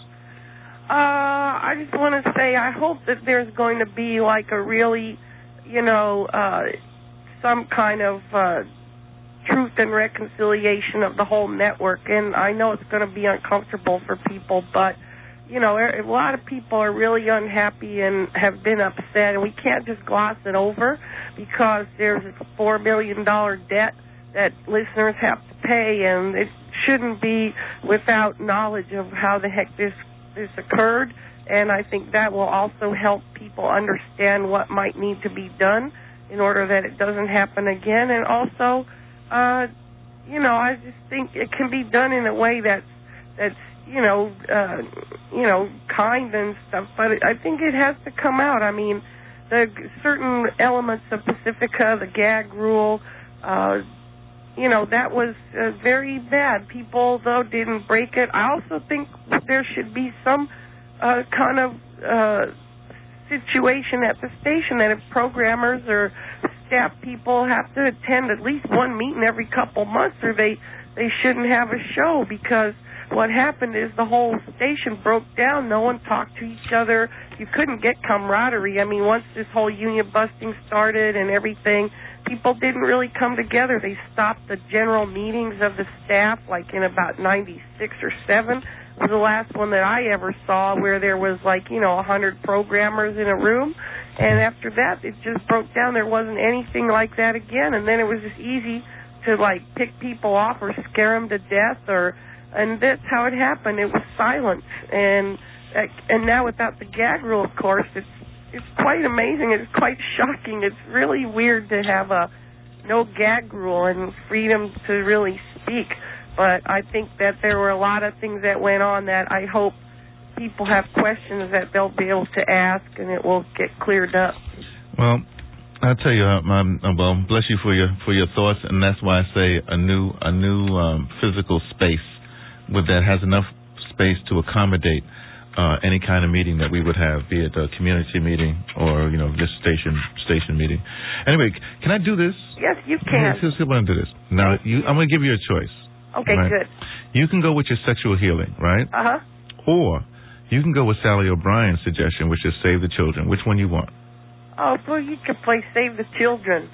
Uh, I just want to say I hope that there's going to be like a really, you know, uh, some kind of uh, truth and reconciliation of the whole network. And I know it's going to be uncomfortable for people, but you know, a lot of people are really unhappy and have been upset, and we can't just gloss it over because there's a four million dollars debt that listeners have to pay, and it shouldn't be without knowledge of how the heck this, this occurred. And I think that will also help people understand what might need to be done in order that it doesn't happen again. And also, uh, you know, I just think it can be done in a way that's, that's you know, uh, you know, kind and stuff, but I think it has to come out. I mean, the certain elements of Pacifica, the gag rule, uh, you know, that was uh, very bad. People, though, didn't break it. I also think there should be some uh, kind of uh, situation at the station that if programmers or staff people have to attend at least one meeting every couple months, or they, they shouldn't have a show, because what happened is the whole station broke down. No one talked to each other. You couldn't get camaraderie. I mean, once this whole union busting started and everything, people didn't really come together. They stopped the general meetings of the staff, like in about ninety-six or seven was the last one that I ever saw, where there was like, you know, one hundred programmers in a room. And after that, it just broke down. There wasn't anything like that again. And then it was just easy to, like, pick people off or scare them to death, or... And that's how it happened. It was silence. And and now without the gag rule, of course, it's it's quite amazing. It's quite shocking. It's really weird to have a no gag rule and freedom to really speak. But I think that there were a lot of things that went on that I hope people have questions that they'll be able to ask, and it will get cleared up. Well, I'll tell you, um, well, bless you for your for your thoughts, and that's why I say a new a new um, physical space with that has enough space to accommodate uh, any kind of meeting that we would have, be it a community meeting or, you know, just station station meeting. Anyway, can I do this? Yes, you can. Here's, here's what I'm going to do this. Now, you, I'm going to give you a choice. Okay, right? good. You can go with your sexual healing, right? Uh-huh. Or you can go with Sally O'Brien's suggestion, which is Save the Children. Which one you want? Oh, well, you can play Save the Children.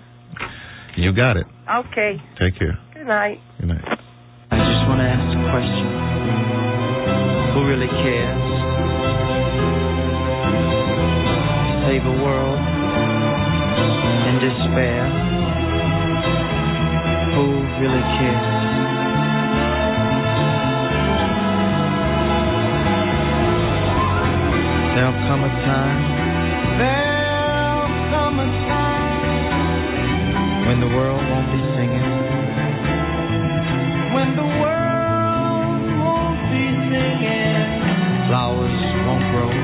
You got it. Okay. Take care. Good night. Good night. I just want to ask a question. Who really cares? Save a world in despair. Who really cares? a time. There'll come a time when the world won't be singing. when the world won't be singing. Flowers won't grow.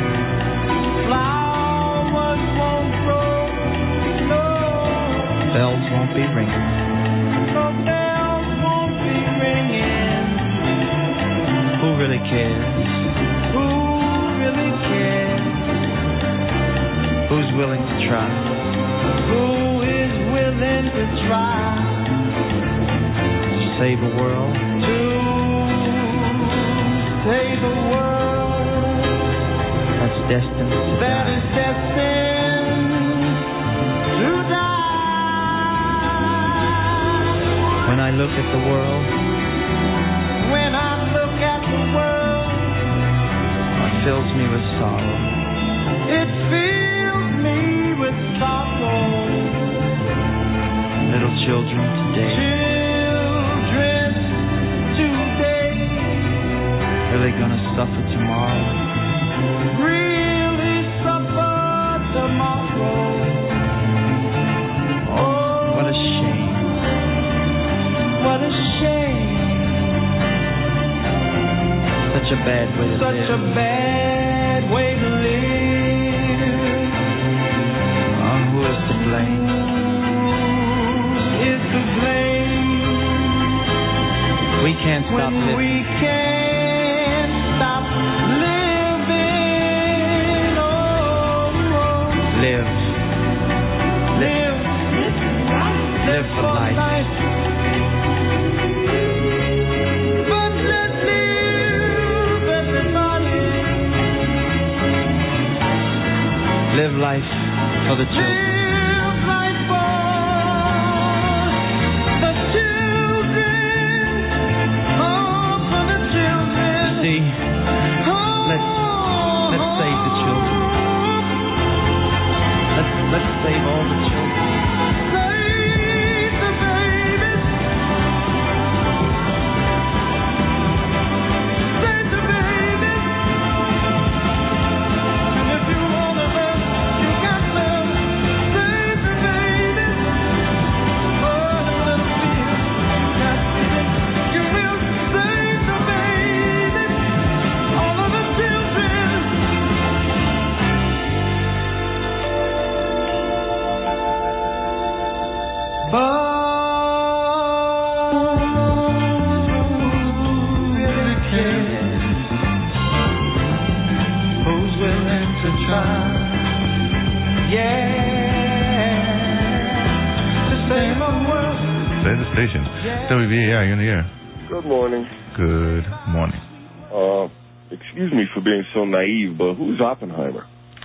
Flowers won't grow. No. Bells won't be ringing. No bells won't be ringing. Who really cares? Who really cares? Who's willing to try? Who is willing to try to save the world? to save the world That's destined to that die. is destined to die? When I look at the world, When I look at the world, it fills me with sorrow. it fills me with sorrow. Little children today, Children today are they gonna suffer tomorrow? really suffer tomorrow. Oh, What a shame. what a shame. Such a bad way to Such live. a bad way to live. Oh, who is to blame? Is to blame We can't stop when living. we can't stop living. Oh, oh. Live. live, Live for life. But let's live, everybody. Live life for the children. Live life for the children. Oh, for the children. See, Oh, let's let's save the children. Let's let's save all the children. Save the babies. Save the babies. And if you wanna love, you got love. Save the babies. Oh, let's see it. Got it. You will save the babies. All of the children. Who's willing to try? Yeah, to save the world. Save the station. W B A I, you're in the air. Good morning. Good morning. Uh, excuse me for being so naive, but who's Oppenheimer?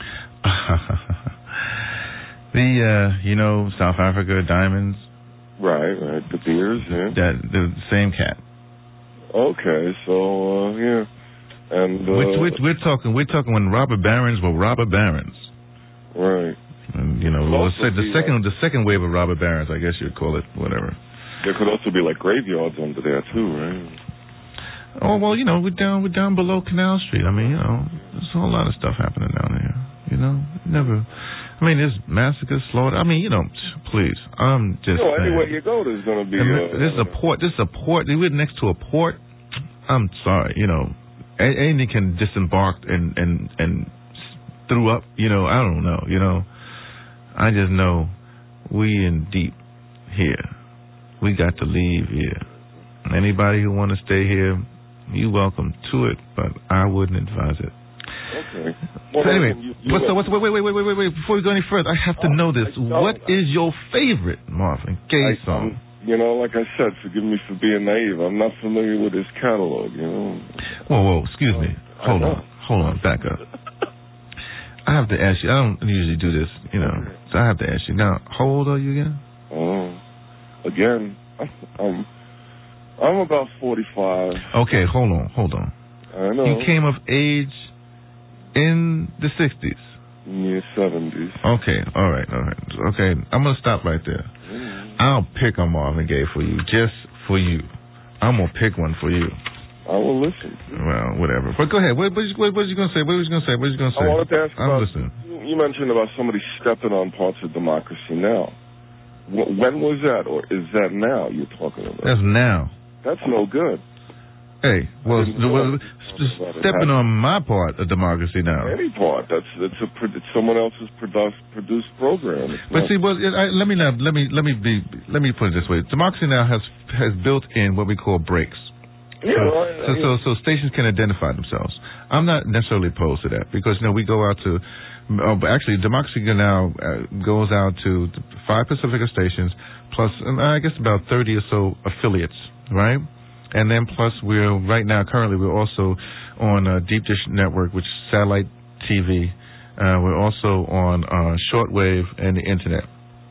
the, uh, you know, South Africa Diamonds, Right, right. The beers, yeah. that the same cat. Okay, so uh, yeah, and uh, We're, we're, we're talking. We're talking when Robert Barons were Robert Barons. right. And, you know, Could we'll also say the be, second, uh, the second wave of Robert Barons, I guess you'd call it, whatever. There could also be like graveyards under there too, right? Oh well, you know, we're down, we're down below Canal Street. I mean, you know, there's a whole lot of stuff happening down there. You know, never. I mean, there's massacres, slaughter. I mean, you know, please, I'm just. No, saying. anywhere you go, there's going to be. I mean, Uh, this is a port. This is a port. We're next to a port. I'm sorry, you know, a- anything can disembark and and and threw up. You know, I don't know. You know, I just know we in deep here. We got to leave here. Anybody who want to stay here, you welcome to it, but I wouldn't advise it. Okay. So Well, anyway, you, you what's the, what's the, wait, wait, wait, wait, wait, wait. Before we go any further, I have to Oh, know this. I don't. What is your favorite Marvin Gaye I, song? um, you know, like I said, forgive me for being naive. I'm not familiar with his catalog. You know. Whoa, whoa, excuse me. Hold know. on, hold on, back up. I have to ask you. I don't usually do this, you know. So I have to ask you now. How old are you again? Oh, again, I'm I'm about forty-five. Okay, hold on, hold on. I know. You came of age in the sixties. Yeah, seventies. Okay, all right, all right. Okay, I'm gonna stop right there. Mm. I'll pick a Marvin Gaye for you, just for you. I'm gonna pick one for you. I will listen. Well, whatever. But go ahead. What, what, what, what was you going to say? What was you going to say? What was you going to say? I wanted to ask I'm about, listening. You mentioned about somebody stepping on parts of Democracy Now! When was that, or is that now you're talking about? That's now. That's no good. Hey, well, well stepping on my part of Democracy Now! Any part. That's that's a it's someone else's produced produced program. It's but not, see, well, I, let me not, let me let me be let me put it this way. Democracy Now! has has built in what we call breaks. Yeah, so, well, so, so so stations can identify themselves. I'm not necessarily opposed to that because you know we go out to. Oh, but actually, Democracy Now! Uh, goes out to five Pacifica stations, plus um, I guess about thirty or so affiliates, right? And then plus we're right now currently we're also on uh, Deep Dish Network, which is satellite T V. Uh, we're also on uh, shortwave and the internet.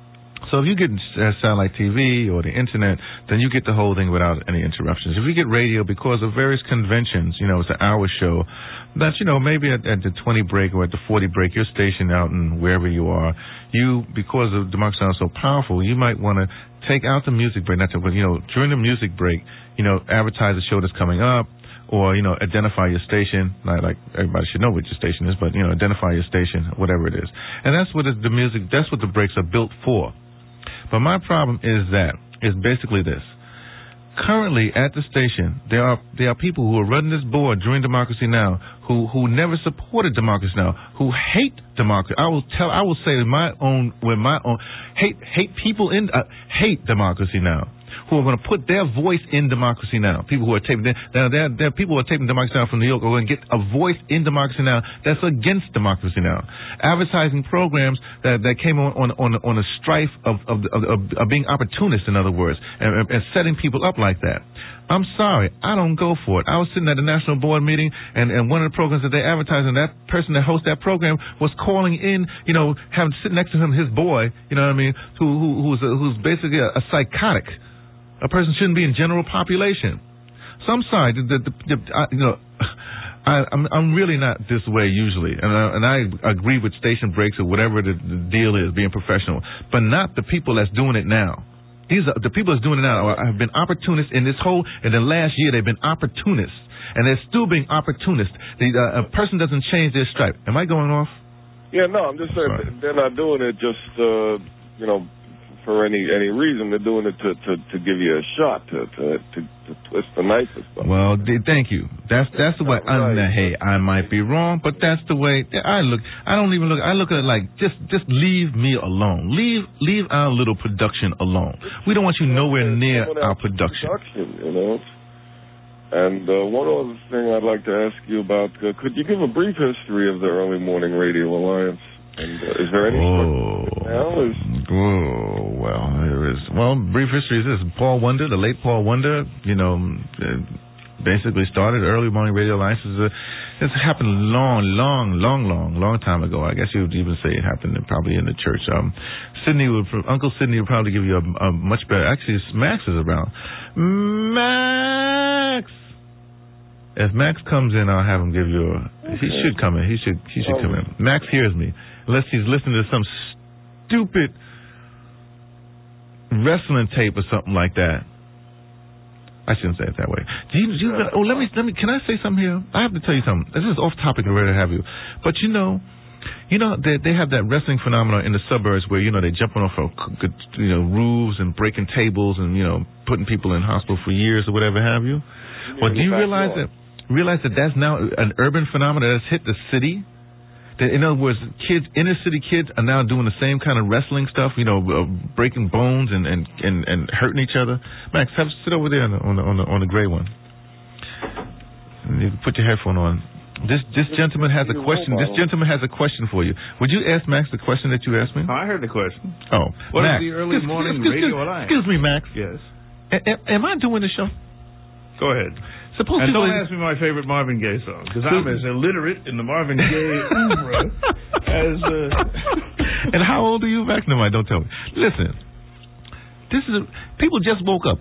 So if you get uh, satellite T V or the internet, then you get the whole thing without any interruptions. If you get radio, because of various conventions, you know, it's an hour show, that, you know, maybe at, at the twenty break or at the forty break, your station out and wherever you are, you, because of Democracy Now! So powerful, you might want to take out the music break, not to, but, you know, during the music break, you know, advertise a show that's coming up, or, you know, identify your station. Not like everybody should know what your station is, but, you know, identify your station, whatever it is. And that's what the music, that's what the breaks are built for. But my problem is that, is basically this. Currently at the station, there are there are people who are running this board during Democracy Now! who who never supported Democracy Now!, who hate democracy. I will tell, I will say my own, with my own, hate hate people in, uh, hate Democracy Now!, who are going to put their voice in Democracy Now! People who are taping, now there, there are people who are taping Democracy Now! from New York who are going to get a voice in Democracy Now! that's against Democracy Now!, advertising programs that, that came on on on, on a strife of of, of of of being opportunists, in other words, and, and setting people up like that. I'm sorry, I don't go for it. I was sitting at a national board meeting, and, and one of the programs that they advertised, and that person that hosts that program was calling in, you know, having sitting next to him his boy, you know what I mean, who who who's a, who's basically a, a psychotic. A person shouldn't be in general population. So I'm sorry, the, the, the, I, you know, I, I'm I'm really not this way usually, and I, and I agree with station breaks or whatever the, the deal is, being professional, but not the people that's doing it now. These are the people that's doing it now are, have been opportunists in this whole. In the last year, they've been opportunists, and they're still being opportunists. The, uh, a person doesn't change their stripe. Am I going off? Yeah, no, I'm just saying Sorry. they're not doing it just, uh, you know, for any any reason. They're doing it to, to, to give you a shot, to to, to, to twist the knife or something. Well, d- thank you. That's that's the way. I, right. Hey, I might be wrong, but that's the way I look. I don't even look. I look at it like just just leave me alone. Leave leave our little production alone. We don't want you nowhere near our production. Production, you know. And uh, one other thing I'd like to ask you about: uh, could you give a brief history of the Early Morning Radio Alliance? And uh, is there any? Oh, now is oh, well, there is. Well, brief history is this: Paul Wonder, the late Paul Wonder, you know, basically started Early Morning Radio Alliance. It's happened long, long, long, long, long time ago. I guess you would even say it happened in, probably in the church. Um, Sydney would, Uncle Sydney would probably give you a, a much better. Actually, Max is around. Max. If Max comes in, I'll have him give you a. Okay. He should come in. He should. He should oh. come in. Max hears me, unless he's listening to some stupid wrestling tape or something like that. I shouldn't say it that way. Do you, do you, oh, let me. Let me. Can I say something here? I have to tell you something. This is off topic and ready to have you, but you know, you know they they have that wrestling phenomenon in the suburbs where you know they jumping off of you know roofs and breaking tables and you know putting people in hospital for years or whatever have you. Well, do you realize that? Realize that that's now an urban phenomenon that's hit the city? That, in other words, kids, inner city kids are now doing the same kind of wrestling stuff, you know, uh, breaking bones and, and, and, and hurting each other. Max, have sit over there on the on the on the, on the gray one. And you can put your headphone on. This this gentleman has a question. This gentleman has a question for you. Would you ask Max the question that you asked me? Oh, I heard the question. Oh, what Max, is the Early excuse, Morning excuse, Radio excuse, Alliance? Excuse me, Max. Yes. A- am I doing the show? Go ahead. Suppose and don't ask me my favorite Marvin Gaye song, because I'm as illiterate in the Marvin Gaye oeuvre as... Uh... And how old are you, Max? No, I don't tell me. Listen, this is a, people just woke up.